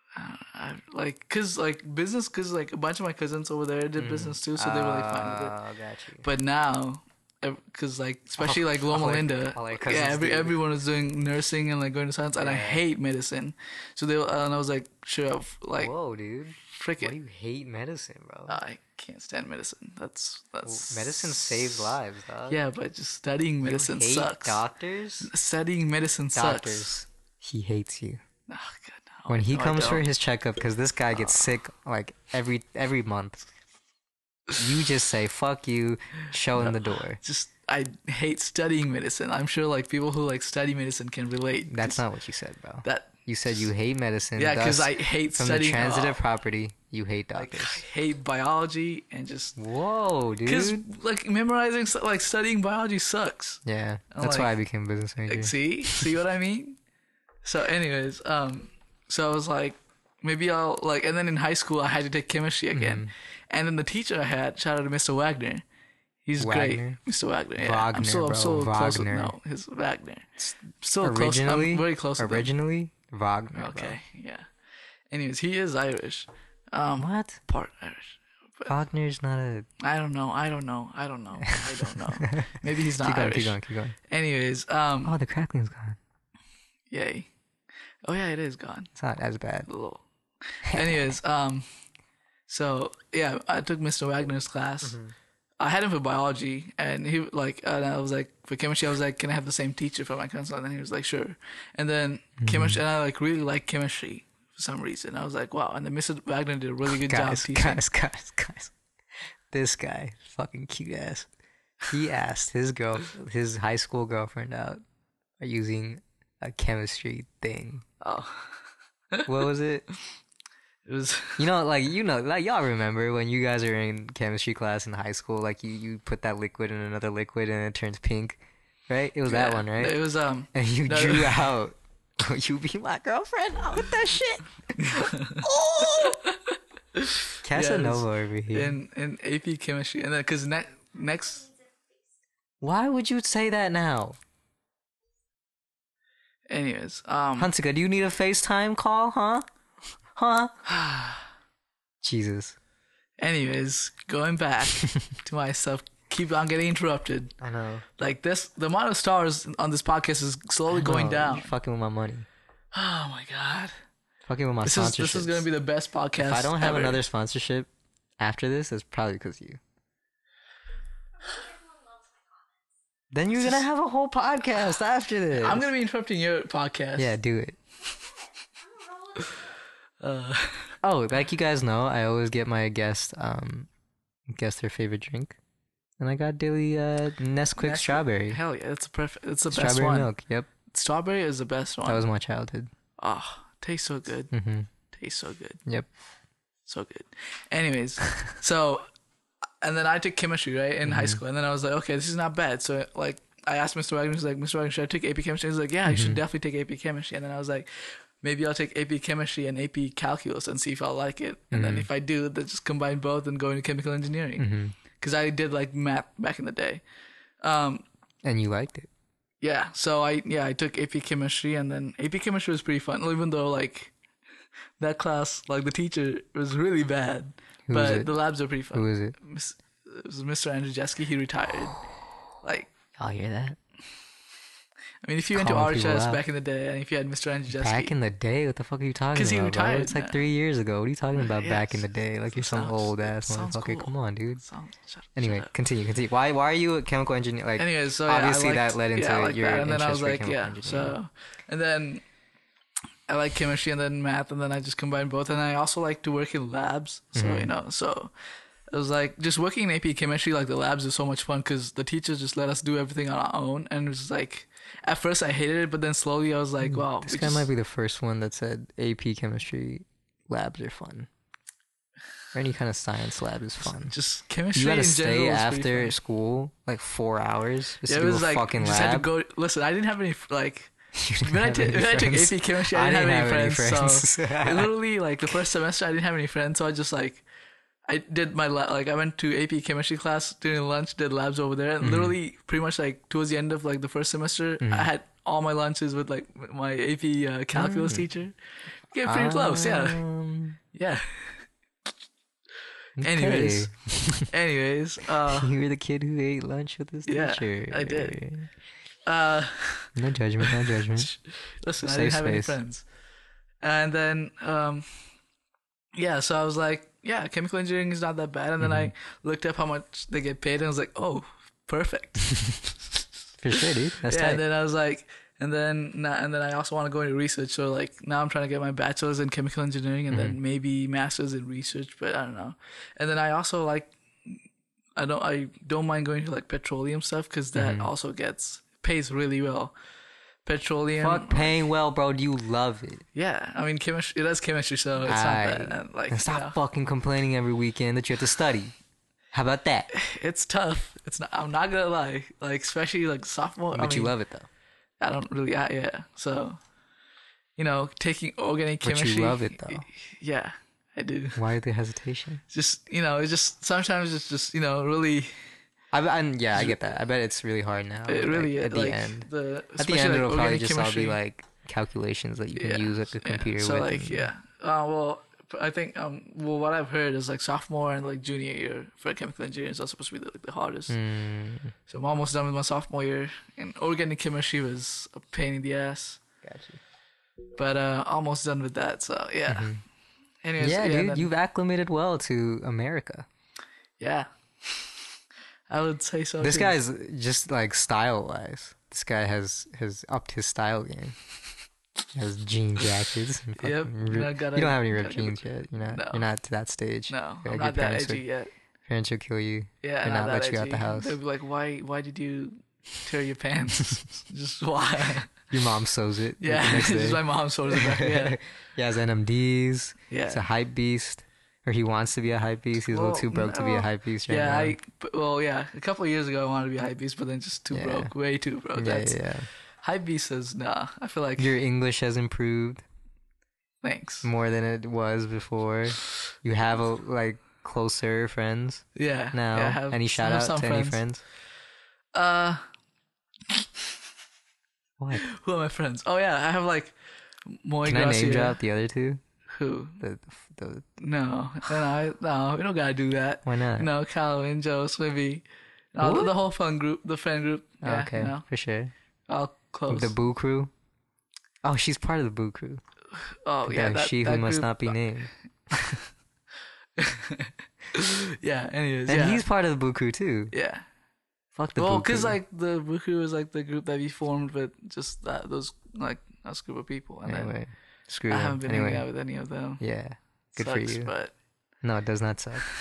Cause business, cause like a bunch of my cousins over there did business too, so they were like fine with it. Oh, got you. But now, cause like especially like Loma all our- Linda, all our cousins do. everyone is doing nursing and like going to science, and I hate medicine. So and I was like, sure, like Whoa, dude. frick Why it, do you hate medicine, bro? I can't stand medicine. That's Medicine saves lives, dog. Yeah, but just studying medicine You hate sucks. doctors? Studying medicine Doctors. sucks. He hates you. Oh, God, no. When he No, I comes for don't. his checkup, because this guy gets sick like every month. You just say fuck you, show him the door. Just I hate studying medicine. I'm sure like people who like study medicine can relate. That's not what you said, bro. That You said you hate medicine. yeah, because thus, I hate from studying. the transitive oh, property, you hate like, doctors. I hate biology and just Whoa, because dude. like memorizing like studying biology sucks. Yeah, I'm that's why I like- became a business major. Like, see what I mean? So, anyways, so I was like, maybe I'll like, and then in high school I had to take chemistry again, Mm-hmm. and then the teacher I had, shout out to Mr. Wagner, he's Wagner? great, Mr. Wagner. Yeah, Wagner, I'm so bro, close with Wagner. no, his Wagner. So close. Originally, I'm very close. with him. Originally, Wagner. Okay, yeah. Anyways, he is Irish, Bro. What? part Irish. Wagner's not a. I don't know. Maybe he's not Keep going. Irish. Keep going. Anyways, Oh, the crackling's gone. yay. Oh yeah, it is gone. It's not as bad. A little. Anyways, so yeah, I took Mr. Wagner's class. I had him for biology, and he like, and I was like, for chemistry, I was like, can I have the same teacher for my consult? And then he was like, sure. And then chemistry, and I like really like chemistry for some reason. I was like, wow. And then Mr. Wagner did a really good job teaching. Guys. This guy, fucking cute ass. He asked his high school girlfriend out using a chemistry thing. Oh, What was it? it was Like y'all remember when you guys are in chemistry class in high school, like you put that liquid in another liquid and it turns pink, right? It was that one, right? It was And you no. drew out, "You be my girlfriend." Oh, with that shit. Oh! Casanova over here. in AP chemistry, and then because next. Why would you say that now? Anyways, Huntika, do you need a FaceTime call, huh? Huh? Jesus. anyways, going back to myself, keep on getting interrupted. I know. Like this, the amount of stars on this podcast is slowly going No, down. You're fucking with my money. Oh my god, Fucking with my this sponsorship. is gonna be the best podcast. If I don't have ever. another sponsorship after this, it's probably because of you. Everyone loves my comments. Then you're gonna have a whole podcast after this. I'm gonna be interrupting your podcast. Yeah, do it. I'm a roller. Oh, like you guys know, I always get my guest guess their favorite drink, and I got Dilly Nesquik strawberry. Hell yeah, it's perfect. It's the best Strawberry one. milk. Yep, Strawberry is the best one. that was my childhood. Oh, tastes so good. Mm-hmm. Tastes so good. Yep. So good. Anyways, so and then I took chemistry right in high school, and then I was like, okay, this is not bad. So like I asked Mr. Wagner, he's like, Mr. Wagner, should I take AP chemistry? He's like, yeah, you should definitely take AP chemistry. And then I was like, maybe I'll take AP chemistry and AP calculus and see if I'll like it. And then if I do, then just combine both and go into chemical engineering. Because I did like math back in the day. And you liked it. Yeah, so I took AP chemistry, and then AP chemistry was pretty fun, even though like that class, like the teacher was really bad, Who was but it? the labs are pretty fun. Who is it? It was Mr. Andrzejewski. He retired. Like, Y'all hear that? I mean, if you went to Calling people RHS out. back in the day, and if you had Mr. Andrzejewski, Back in the day? What the fuck are you talking about? 'Cause he bro? retired It's like now. 3 years ago. What are you talking about back in the Yes. day? Like you're some Sounds- old ass sounds motherfucker. cool. Come on, dude. Shut Anyway, up. continue. Why are you a chemical engineer? Like, Anyways, so yeah, obviously I liked, that led into I liked your that. And then I was interest for like, chemical engineering. so, and then I like chemistry and then math, and then I just combined both. And I also like to work in labs, so so it was like just working in AP chemistry. Like the labs is so much fun because the teachers just let us do everything on our own, and it was like at first I hated it, but then slowly I was like, wow, This guy might be the first one that said AP chemistry labs are fun. Or any kind of science lab is fun. just chemistry. You gotta in general stay is pretty after fun. school like 4 hours just Yeah, to it do was a like fucking you just had to lab. go. Listen, I didn't have any like. You didn't When I, have t- any when I took friends. AP chemistry, I didn't have any friends. So friends. literally, like the first semester, I didn't have any friends. So I just like, I did my like I went to AP chemistry class during lunch, did labs over there, and literally pretty much like towards the end of like the first semester, I had all my lunches with like my AP calculus teacher. Get pretty close, yeah, yeah. Okay. Anyways, You were the kid who ate lunch with his Yeah, teacher. I did. No judgment, no judgment. Listen, I Safe didn't have any space. friends. And then, yeah, so I was like, yeah, chemical engineering is not that bad. And then I looked up how much they get paid, and I was like, oh, perfect. For sure, dude. That's Yeah, tight. and then I was like, and then I also want to go into research. So like now I'm trying to get my bachelor's in chemical engineering, and then maybe master's in research, but I don't know. And then I also like, I don't mind going to like petroleum stuff because that also pays really well. Petroleum. Fuck paying well, bro. You love it. Yeah, I mean chemistry. It is chemistry, so it's not Aight. bad. And, like, And stop you know, fucking complaining every weekend that you have to study. How about that? it's tough. It's not. I'm not gonna lie. Like especially like sophomore. But you love it though. I don't really. Yeah. So, taking organic But chemistry. you love it though. Yeah, I do. Why the hesitation? Just it's just sometimes it's just really. I get that. I bet it's really hard now. It really like, is. at the like, end. The At the especially, end, like, it'll probably organic just all be chemistry. like calculations that you can use at the computer So with. like and- yeah. Well, I think what I've heard is like sophomore and like junior year for chemical engineering is also supposed to be the hardest. So I'm almost done with my sophomore year, and organic chemistry was a pain in the ass, Gotcha. but almost done with that. So yeah. Anyways, Yeah, dude, then- you've acclimated well to America. yeah. I would say so. This too. guy's just like style wise. This guy has upped his style game. He has jean jackets. And Yep, fucking you rip- gotta- you don't have any ripped gotta give jeans yet. No. You're not to that stage. No, Yeah, I'm your not that parents edgy would- yet. Parents will kill you. Yeah, and not not that let edgy. you out the house. They'll be like, "Why did you tear your pants? Just why?" Your mom sews it. like, Yeah, the next just day. my mom sort of back. Yeah, He has NMDs. yeah. He's a hype beast. Or he wants to be a hype beast. He's a little Well, too broke to be a no. hype beast right Yeah, now. a couple of years ago I wanted to be a hype beast, but then just too Yeah. broke, way too broke. That's yeah. hype beast is nah. I feel like Your English has improved thanks. more than it was before. You have closer friends Yeah. now. Yeah, I have, Any I shout have out some to any friends? What? Who are my friends? Oh yeah, I have like Moy Can I name Gracia. drop the other two? Who? The No, we don't gotta do that. why not? No, Calvin, Joe, Swibby, no, What? the whole friend group. Oh, Yeah, okay, for sure. all close. The Boo Crew. Oh, she's part of the Boo Crew. Oh yeah, The that, she that who must group- not be named. Yeah. Anyways, And yeah, he's part of the Boo Crew too. yeah. Fuck the Well, Boo because Crew. like the Boo Crew was like the group that we formed with just those like us group of people, and then Anyway, screw I them. haven't been hanging Anyway, out with any of them. yeah, good Sucks, for you. But No, it does not suck.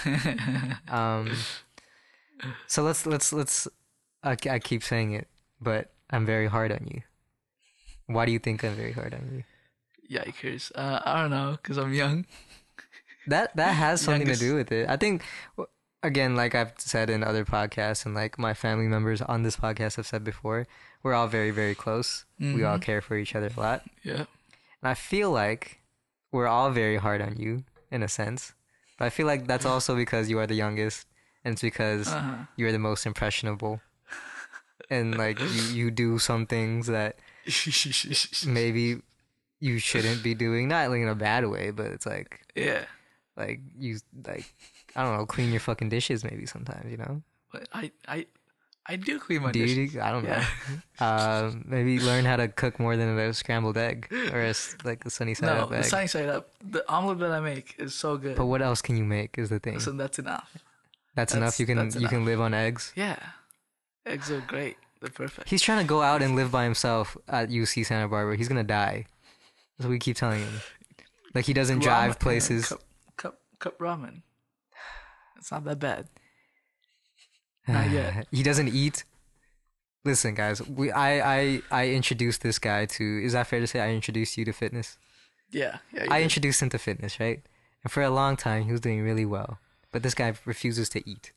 So let's. I keep saying it, but I'm very hard on you. Why do you think I'm very hard on you? yikers. I don't know, because I'm young. That has something Youngest. to do with it. I think, again, like I've said in other podcasts, and like my family members on this podcast have said before, we're all very, very close. We all care for each other a lot. Yeah. And I feel like we're all very hard on you in a sense. But I feel like that's also because you are the youngest, and it's because you're the most impressionable. And like you do some things that maybe you shouldn't be doing, not like in a bad way, but it's like Yeah. you like I don't know, clean your fucking dishes maybe sometimes, you know? But I do clean my Do dishes. you? I don't know. Yeah. Maybe learn how to cook more than a scrambled egg or like a sunny side No, up the egg. sunny side up. The omelet that I make is so good. But what else can you make is the thing. So that's enough. That's enough. You can that's you can enough. live on eggs. Yeah. Eggs are great. They're perfect. He's trying to go out and live by himself at UC Santa Barbara. He's gonna die. That's what we keep telling him. Like he doesn't drive Ramen, places. Cup ramen. It's not that bad. Not yet. He doesn't eat. Listen, guys. I introduced this guy to. Is that fair to say? I introduced you to fitness. Yeah. Yeah. you I did. introduced him to fitness, right? And for a long time, he was doing really well. But this guy refuses to eat.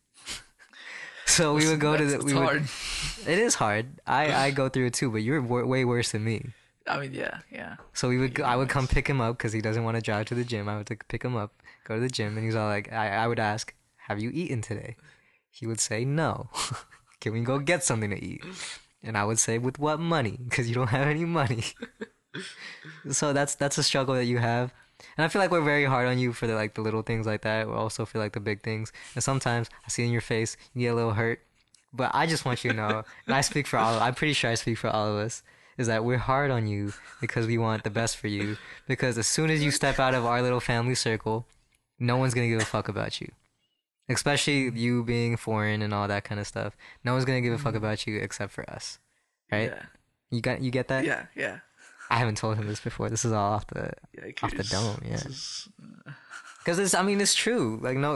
So we would go to the. It's We would, hard. it is hard. I go through it too, but you're way worse than me. I mean, yeah. So I would come pick him up because he doesn't want to drive to the gym. I would pick him up, go to the gym, and he's all like, I would ask, have you eaten today? He would say, no. Can we go get something to eat? And I would say, with what money? Because you don't have any money. So that's a struggle that you have. And I feel like we're very hard on you for the little things like that. We also feel like the big things. And sometimes I see in your face, you get a little hurt. But I just want you to know, and I speak for I'm pretty sure I speak for all of us, is that we're hard on you because we want the best for you. Because as soon as you step out of our little family circle, no one's going to give a fuck about you. Especially you being foreign and all that kind of stuff. No one's going to give a fuck about you except for us. Right? Yeah. You get that? Yeah. I haven't told him this before. This is all off the dome, yeah. Because it's true. Like no,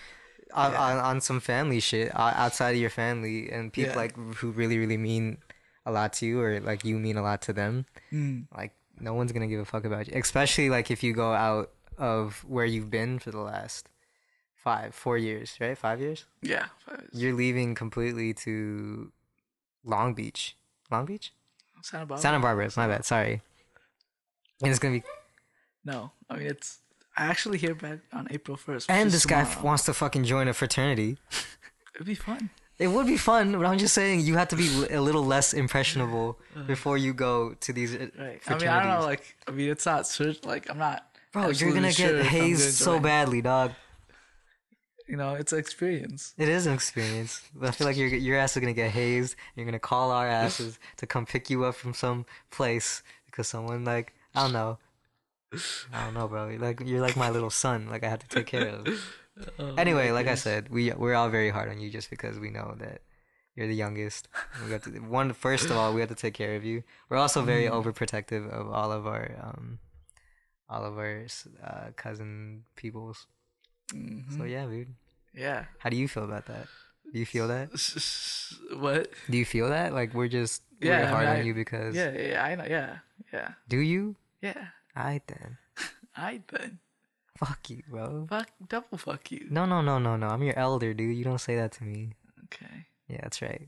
on some family shit outside of your family and people like who really mean a lot to you or like you mean a lot to them. Like no one's gonna give a fuck about you. Especially like if you go out of where you've been for the last 4 years, right? 5 years. Yeah. You're leaving completely to Long Beach. Long Beach. Santa Barbara. Santa Barbara. My bad. Sorry. And it's gonna be. No, I mean I actually hear back on April 1st. And which this is guy tomorrow. wants to fucking join a fraternity. It'd be fun. It would be fun, but I'm just saying you have to be a little less impressionable before you go to these Right. fraternities. I mean, I don't know. It's not certain. I'm not. Bro, you're gonna absolutely sure get if I'm hazed gonna so join. badly, dog. It's an experience. It is an experience. But I feel like your ass is gonna get hazed. You're gonna call our asses to come pick you up from some place because someone I don't know, bro. You're like my little son. Like I have to take care of. Anyway, like I said, we're all very hard on you just because we know that you're the youngest. We have to first of all, we have to take care of you. We're also very overprotective of all of our cousin peoples. So yeah, dude. Yeah. How do you feel about that? Do you feel that? What? Do you feel that? Like we're Yeah, hard I mean, on you because Yeah, I know. Yeah. do you? Yeah. I then. I then. Fuck you, bro. Double fuck you. No. I'm your elder, dude. You don't say that to me. Okay. Yeah, that's right.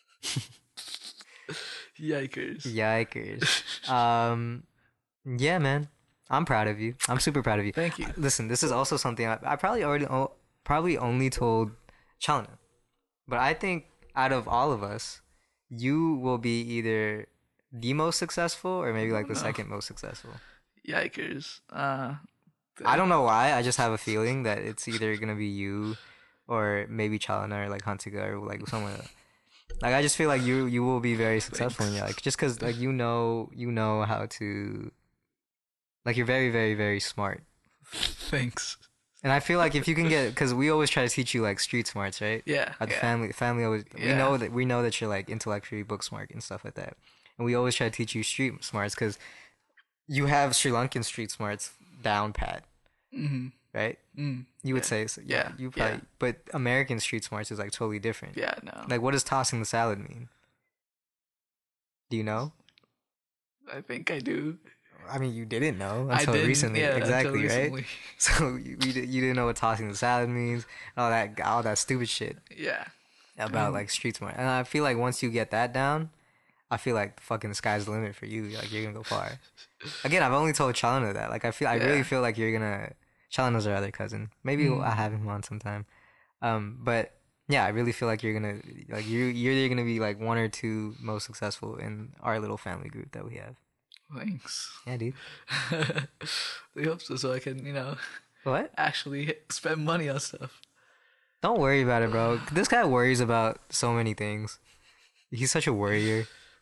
Yikers. Yikers. Yeah, man. I'm proud of you. I'm super proud of you. Thank you. Listen, this is also something I probably only told Chalna. But I think out of all of us, you will be either the most successful or maybe the second most successful. Yikers. I don't know why. I just have a feeling that it's either gonna be you or maybe Chalana or Hantiga or someone else. I just feel like you will be very successful in just because you know how to you're very very very smart. Thanks. And I feel like if you can get, because we always try to teach you like street smarts, right? Yeah. At the Yeah. family always Yeah. we know that you're like intellectually book smart and stuff like that, and we always try to teach you street smarts because you have Sri Lankan street smarts down pat, Mm-hmm. right? Mm. You would Yeah. say so, Yeah, You probably, yeah. but American street smarts is like totally different. Yeah. No. Like, what does tossing the salad mean? Do you know? I think I do. I mean, you didn't know I until didn't. recently, Yeah. exactly, until right? recently. So you didn't know what tossing the salad means, all that stupid shit Yeah. about like street smart. And I feel like once you get that down, I feel like the fucking sky's the limit for you. Like you're gonna go far. Again, I've only told Chalana that. Like I really Yeah. feel like you're gonna. Chalana's our other cousin. Maybe I'll have him on sometime. But yeah, I really feel like you're gonna you're either gonna be like one or two most successful in our little family group that we have. Thanks. Yeah, dude. I hope so I can, What? actually spend money on stuff. Don't worry about it, bro. This guy worries about so many things. He's such a worrier.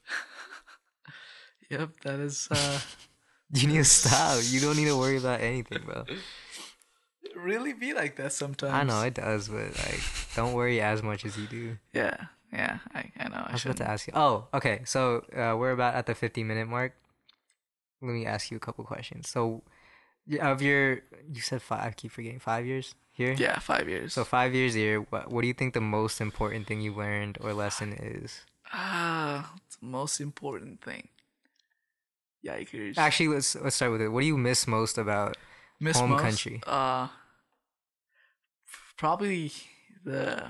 Yep, that is You need to stop. You don't need to worry about anything, bro. it really be like that sometimes. I know it does, but like, don't worry as much as you do. Yeah, I know. I was about to ask you. Oh, okay. So we're about at the 50-minute mark. Let me ask you a couple questions. So, of you said 5. I keep forgetting 5 years here. Yeah, 5 years. So 5 years here. What do you think the most important thing you learned or lesson is? It's the most important thing. Yikers. Actually, let's start with it. What do you miss most about Miss home most? country? Probably the.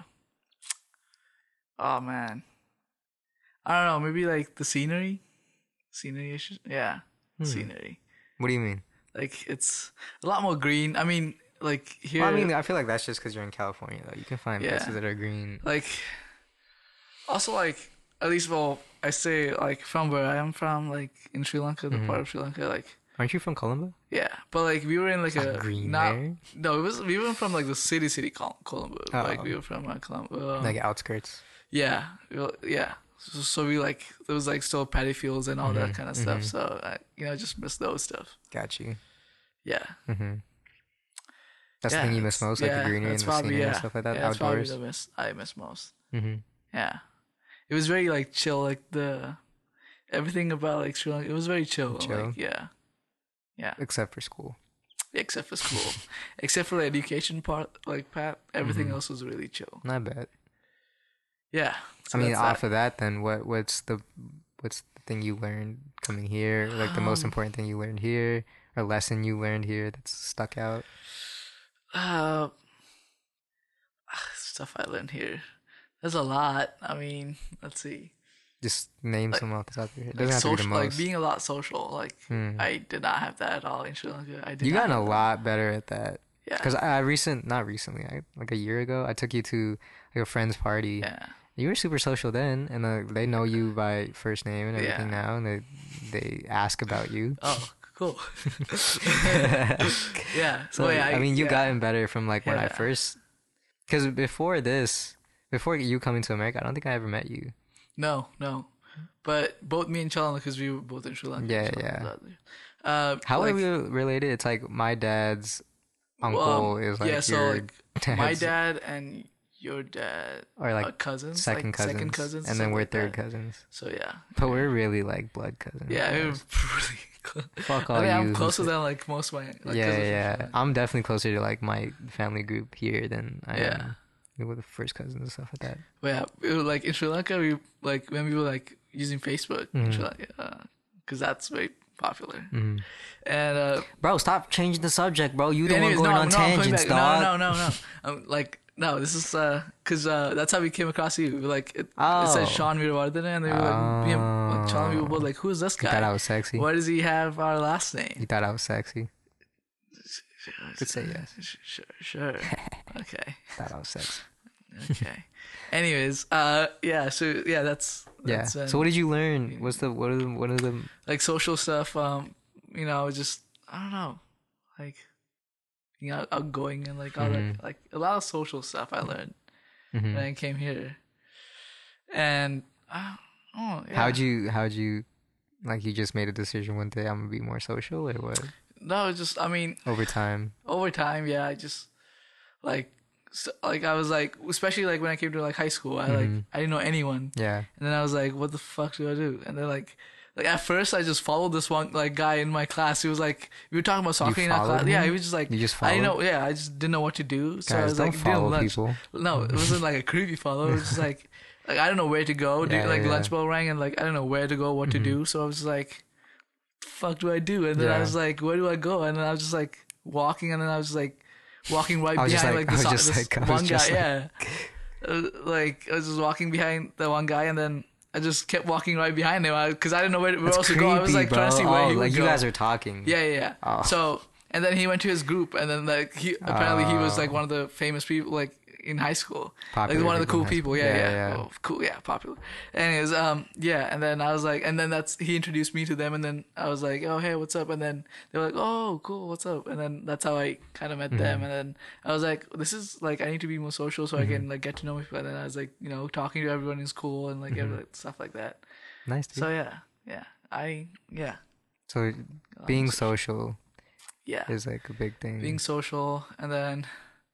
Oh man, I don't know. Maybe like the scenery. Yeah, scenery. What do you mean? Like it's a lot more green. I mean, like here. Well, I mean, I feel like that's just because you're in California, though. You can find Yeah. places that are green. like also like at least I say like from where I am from, like in Sri Lanka, the part of Sri Lanka, like Aren't you from Colombo? yeah, but like we were in like a green not there. no, we were from like the city Colombo. Oh. Like we were from Colombo. Like outskirts. Yeah, yeah. So we like there was like still paddy fields and all that kind of stuff. So I just miss those stuff. Got you. Yeah. That's the thing you miss most, like the greenery and that's the probably, scenery and stuff like that. Yeah, that's probably Outdoors. I miss most. Mm-hmm. Yeah, it was very like chill. Like everything about like Sri Lanka, it was very chill. Chill? Like, yeah. Except for school. Except for school, except for the education part, like Pat. Everything else was really chill. Not bad. Yeah. I mean, off of that, then what's the thing you learned coming here? Like the most important thing you learned here, or lesson you learned here that's stuck out? Stuff I learned here. There's a lot. I mean, let's see. Just name some off the top of your head. It Like doesn't have to be the social, most. like being a lot social. Like I did not have that at all in Sri Lanka. I did. You not gotten a have that. lot better at that. Yeah. Because not recently, like a year ago, I took you to like a friend's party. Yeah. You were super social then, and they know you by first name and everything Yeah. now, and they ask about you. Oh, cool. Yeah. So yeah, I mean, you've yeah. gotten better from like when I Yeah. first, because before you coming to America, I don't think I ever met you. No. But both me and Chalana, because we were both in Sri Lanka. Yeah, Chalana yeah. was out there. How like, are we related? It's like my dad's uncle is like yeah, so your like my dad's- dad and your dad or like are cousins, second like, cousins, second cousins, and then something we're like third that. cousins. So yeah, But we're really like blood cousins. yeah, we were guys. really close. Fuck all I think you. I'm closer than like most of my like, yeah, cousins. yeah. I'm definitely closer to like my family group here than I Yeah. am with the first cousins and stuff like that. But yeah, it was like in Sri Lanka, we like when we were like using Facebook in Sri Lanka, because that's very popular. And Bro, stop changing the subject, bro. You the anyways, one going on I'm coming tangents, back. dog. No. Like no, this is because that's how we came across you. Like it Oh. said Sean Veeravardhana, and they were like, me and like, Sean, we were both like, who's this You thought I guy? was sexy. Why does he have our last You name? thought I was sexy. Could say yes. Sure. Okay. Thought I was sexy. Okay. Anyways, yeah. So yeah, that's Yeah. So what did you learn? What are the like social stuff. Just I don't know, like being outgoing and like all that, like a lot of social stuff I learned when I came here. And yeah. how'd you like you just made a decision one day I'm gonna be more social or what? No, it's just I mean Over time. over time, yeah. I just like, so, like I was like, especially like when I came to like high school, I didn't know anyone. Yeah. And then I was like, what the fuck do I do? And then like at first I just followed this one like guy in my class. He was like, we were talking about soccer in our followed class. Yeah, him? he was just like, You just I didn't followed? know. Yeah, I just didn't know what to do. So I Guys, was don't like, doing follow lunch. people. No, it wasn't like a creepy follow. It was just like I don't know where to go. Yeah, Dude, like yeah. lunch bell rang and like I don't know where to go, what to do. So I was just like, fuck do I do? And then I Yeah. was like, where do I go? And then I was just like walking, and then I was just like walking right I was just behind like- like I was this, just this like- I was one guy. just like- Yeah, like I was just walking behind the one guy, and then I just kept walking right behind him because I didn't know where That's else to creepy, go. I was like bro. trying to see where he would like go. you guys are talking. Yeah, yeah, yeah. Oh. So and then he went to his group, and then like he apparently he was like one of the famous people like in high school, Popular like one of the people in cool high people. school. Yeah, Yeah, yeah, yeah. Oh, cool. Yeah, popular. Anyways, yeah, and then I was like, and then he introduced me to them, and then I was like, oh hey, what's up? And then they were like, oh cool, what's up? And then that's how I kind of met them, and then I was like, this is like I need to be more social so I can like get to know people. And then I was like, talking to everyone is cool and like every, stuff like that. Nice, dude. So yeah, So being social yeah. is like a big thing. Being social, and then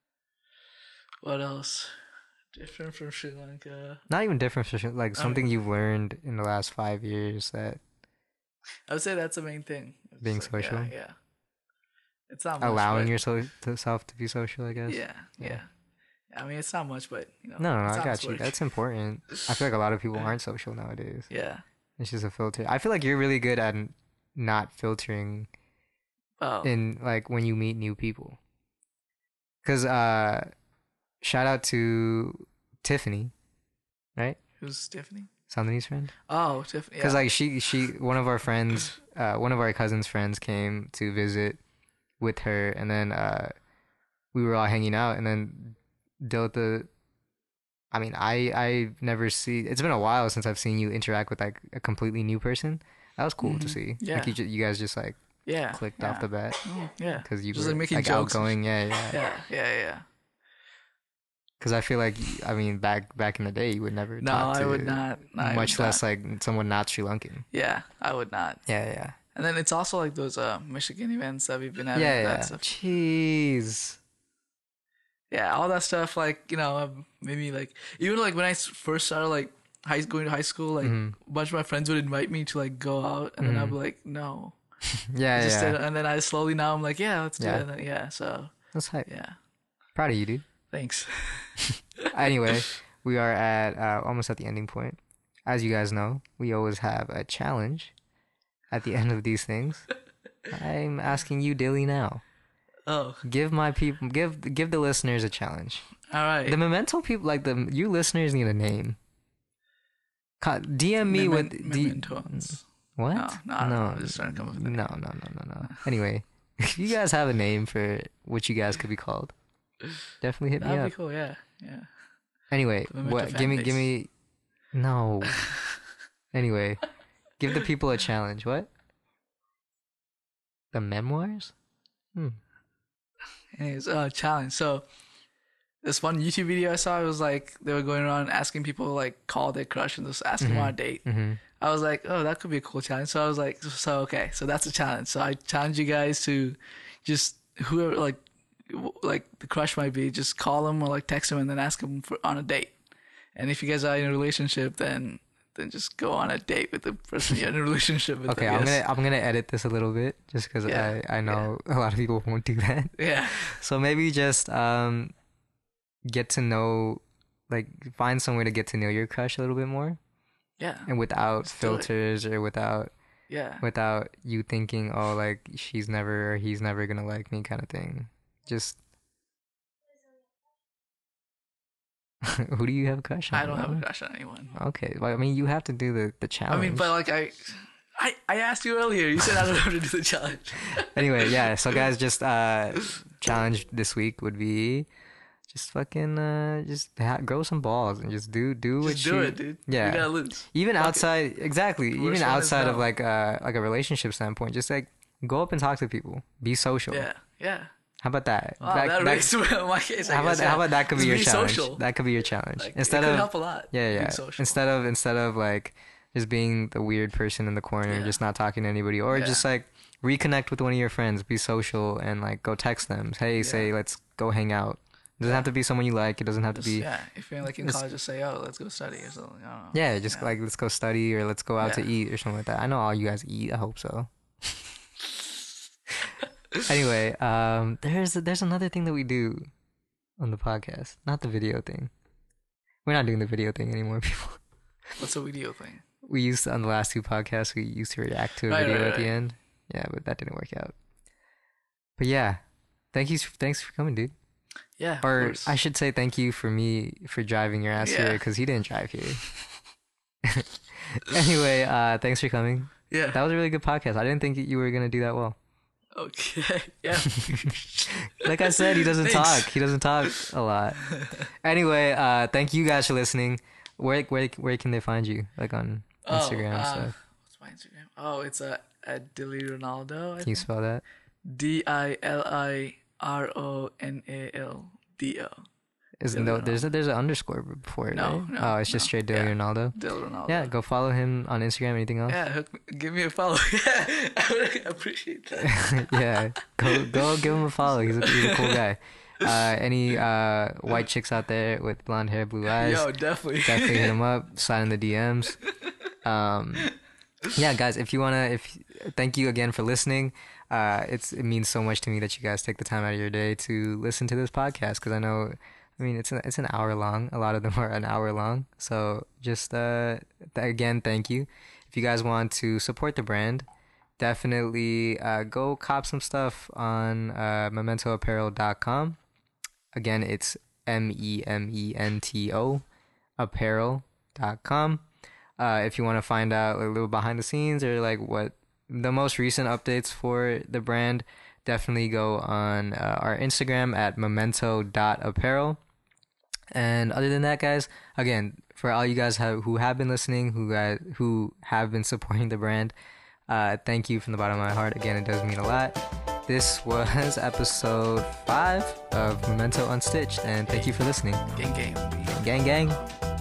what else? Different from Sri Lanka. Not even different from shit, like Oh. something you've learned in the last 5 years that I would say that's the main thing. It's Being like, social? Yeah. It's not much, allowing but- yourself to be social, I guess. Yeah. I mean, it's not much, but No, it's I how got it's you. work. That's important. I feel like a lot of people aren't social nowadays. Yeah. It's just a filter. I feel like you're really good at not filtering Oh. in like when you meet new people. Cause shout out to Tiffany, right? Who's Tiffany? Sandini's friend. Oh, Tiffany. Cause Yeah. like she one of our friends, one of our cousin's friends came to visit with her, and then we were all hanging out, and then Delta. I mean, I never see. It's been a while since I've seen you interact with like a completely new person. That was cool to see. Yeah. Like you guys just like yeah. clicked yeah. off the bat Yeah. because you Just, were like, making like jokes and outgoing. Yeah. Yeah. Because I feel like back in the day you would never No, talk to I would not. No, I much would less not. like someone not Sri Lankan. Yeah, I would not. Yeah. And then it's also like those Michigan events that we've been having. Yeah. That stuff. Jeez. Yeah, all that stuff. Like maybe like even like when I first started like going to high school, like Mm-hmm. a bunch of my friends would invite me to like go out, and then I'd be like, no. Yeah. Just Yeah. and then I slowly now I'm like, yeah, let's do Yeah. it. And then, yeah, so That's hype. yeah, Proud of you, dude. thanks. Anyway, we are at almost at the ending point. As you guys know, we always have a challenge at the end of these things. I'm asking you, Dilly, now. Oh, Give the listeners a challenge. all right. The Memento people, like you listeners, need a name. DM me with Mementos. what? No, I don't know. I'm just trying to come up with a name. No. Anyway, if you guys have a name for what you guys could be called, definitely hit me That'd up. be cool. Yeah. Anyway, The Memento what? fan Give base. me. No. Anyway, give the people a challenge. What? The memoirs? Anyways, challenge. So this one YouTube video I saw, it was like they were going around asking people like call their crush and just asking them on a date. Mm-hmm. I was like, oh, that could be a cool challenge. So I was like, okay, so that's a challenge. So I challenge you guys to just whoever like the crush might be, just call them or like text them and then ask them on a date. And if you guys are in a relationship, then just go on a date with the person you're in a relationship with. Okay, I I'm guess. gonna edit this a little bit just because Yeah, I know a lot of people won't do that. Yeah. So maybe just get to know, like find somewhere to get to know your crush a little bit more, Yeah. and without do it. filters or without you thinking, oh, like she's never or he's never gonna like me kind of thing. Just who do you have a crush on? I don't have a crush on anyone. Okay, well, I mean you have to do the challenge. I mean, but like I asked you earlier. You said I don't have to do the challenge. Anyway, yeah. So guys, just challenge this week would be just fucking grow some balls and just do what Just you do it, dude. Yeah. You gotta lose. Even Fuck it. outside, exactly. Worst Even one is outside of no. like a relationship standpoint, just like go up and talk to people. Be social. Yeah. How about that? Wow, that raised my case. I how guess, about that could be Just your be challenge? social. That could be your challenge. Like, Instead it could of help a lot. yeah. being social. Instead of like just being the weird person in the corner, Yeah. just not talking to anybody, or Yeah. just like reconnect with one of your friends, be social, and like go text them. Hey, say let's go hang out doesn't have to be someone you like. It doesn't have to Just, be. yeah, if you're like in It's- college, just say, "Oh, let's go study" or something. I don't know. Yeah, just like let's go study or let's go out to Yeah. eat or something like that. I know all you guys eat. I hope so. Anyway, there's another thing that we do on the podcast, not the video thing. We're not doing the video thing anymore, people. What's a video thing? We used to, on the last two podcasts, we used to react to a Right, video right, at the right. end. Yeah, but that didn't work out. But yeah, thanks for coming, dude. Yeah. of Or course. I should say thank you for me for driving your ass here Yeah. because he didn't drive here. Anyway, thanks for coming. Yeah. That was a really good podcast. I didn't think you were gonna do that well. Okay. Yeah. Like I said, he doesn't Thanks. talk. He doesn't talk a lot. Anyway, thank you guys for listening. Where can they find you? Like on Instagram and stuff. What's my Instagram? Oh, it's at Dilly Ronaldo. Can you spell that? DILIRONALDO. Isn't Dilly there's an underscore before it, No, right? no, Oh, it's just no. straight Dilly Yeah. Ronaldo. Dill Ronaldo. Yeah, go follow him on Instagram. Anything else? Yeah, give me a follow. Yeah, I would appreciate that. Yeah, go give him a follow. He's a cool guy. Any white chicks out there with blonde hair, blue eyes, Yo, definitely. definitely hit him up. Slide in the DMs. Yeah, guys, thank you again for listening. It means so much to me that you guys take the time out of your day to listen to this podcast because I know, I mean, it's an hour long. A lot of them are an hour long. So just again, thank you. If you guys want to support the brand, definitely go cop some stuff on mementoapparel.com. Again, it's MEMENTO apparel.com. If you want to find out a little behind the scenes or like what the most recent updates for the brand, definitely go on our Instagram at memento.apparel. And other than that, guys, again, for all you guys who have been listening, who have been supporting the brand, thank you from the bottom of my heart. Again, it does mean a lot. This was episode 5 of Memento Unstitched, and thank you for listening. Gang. Gang, gang.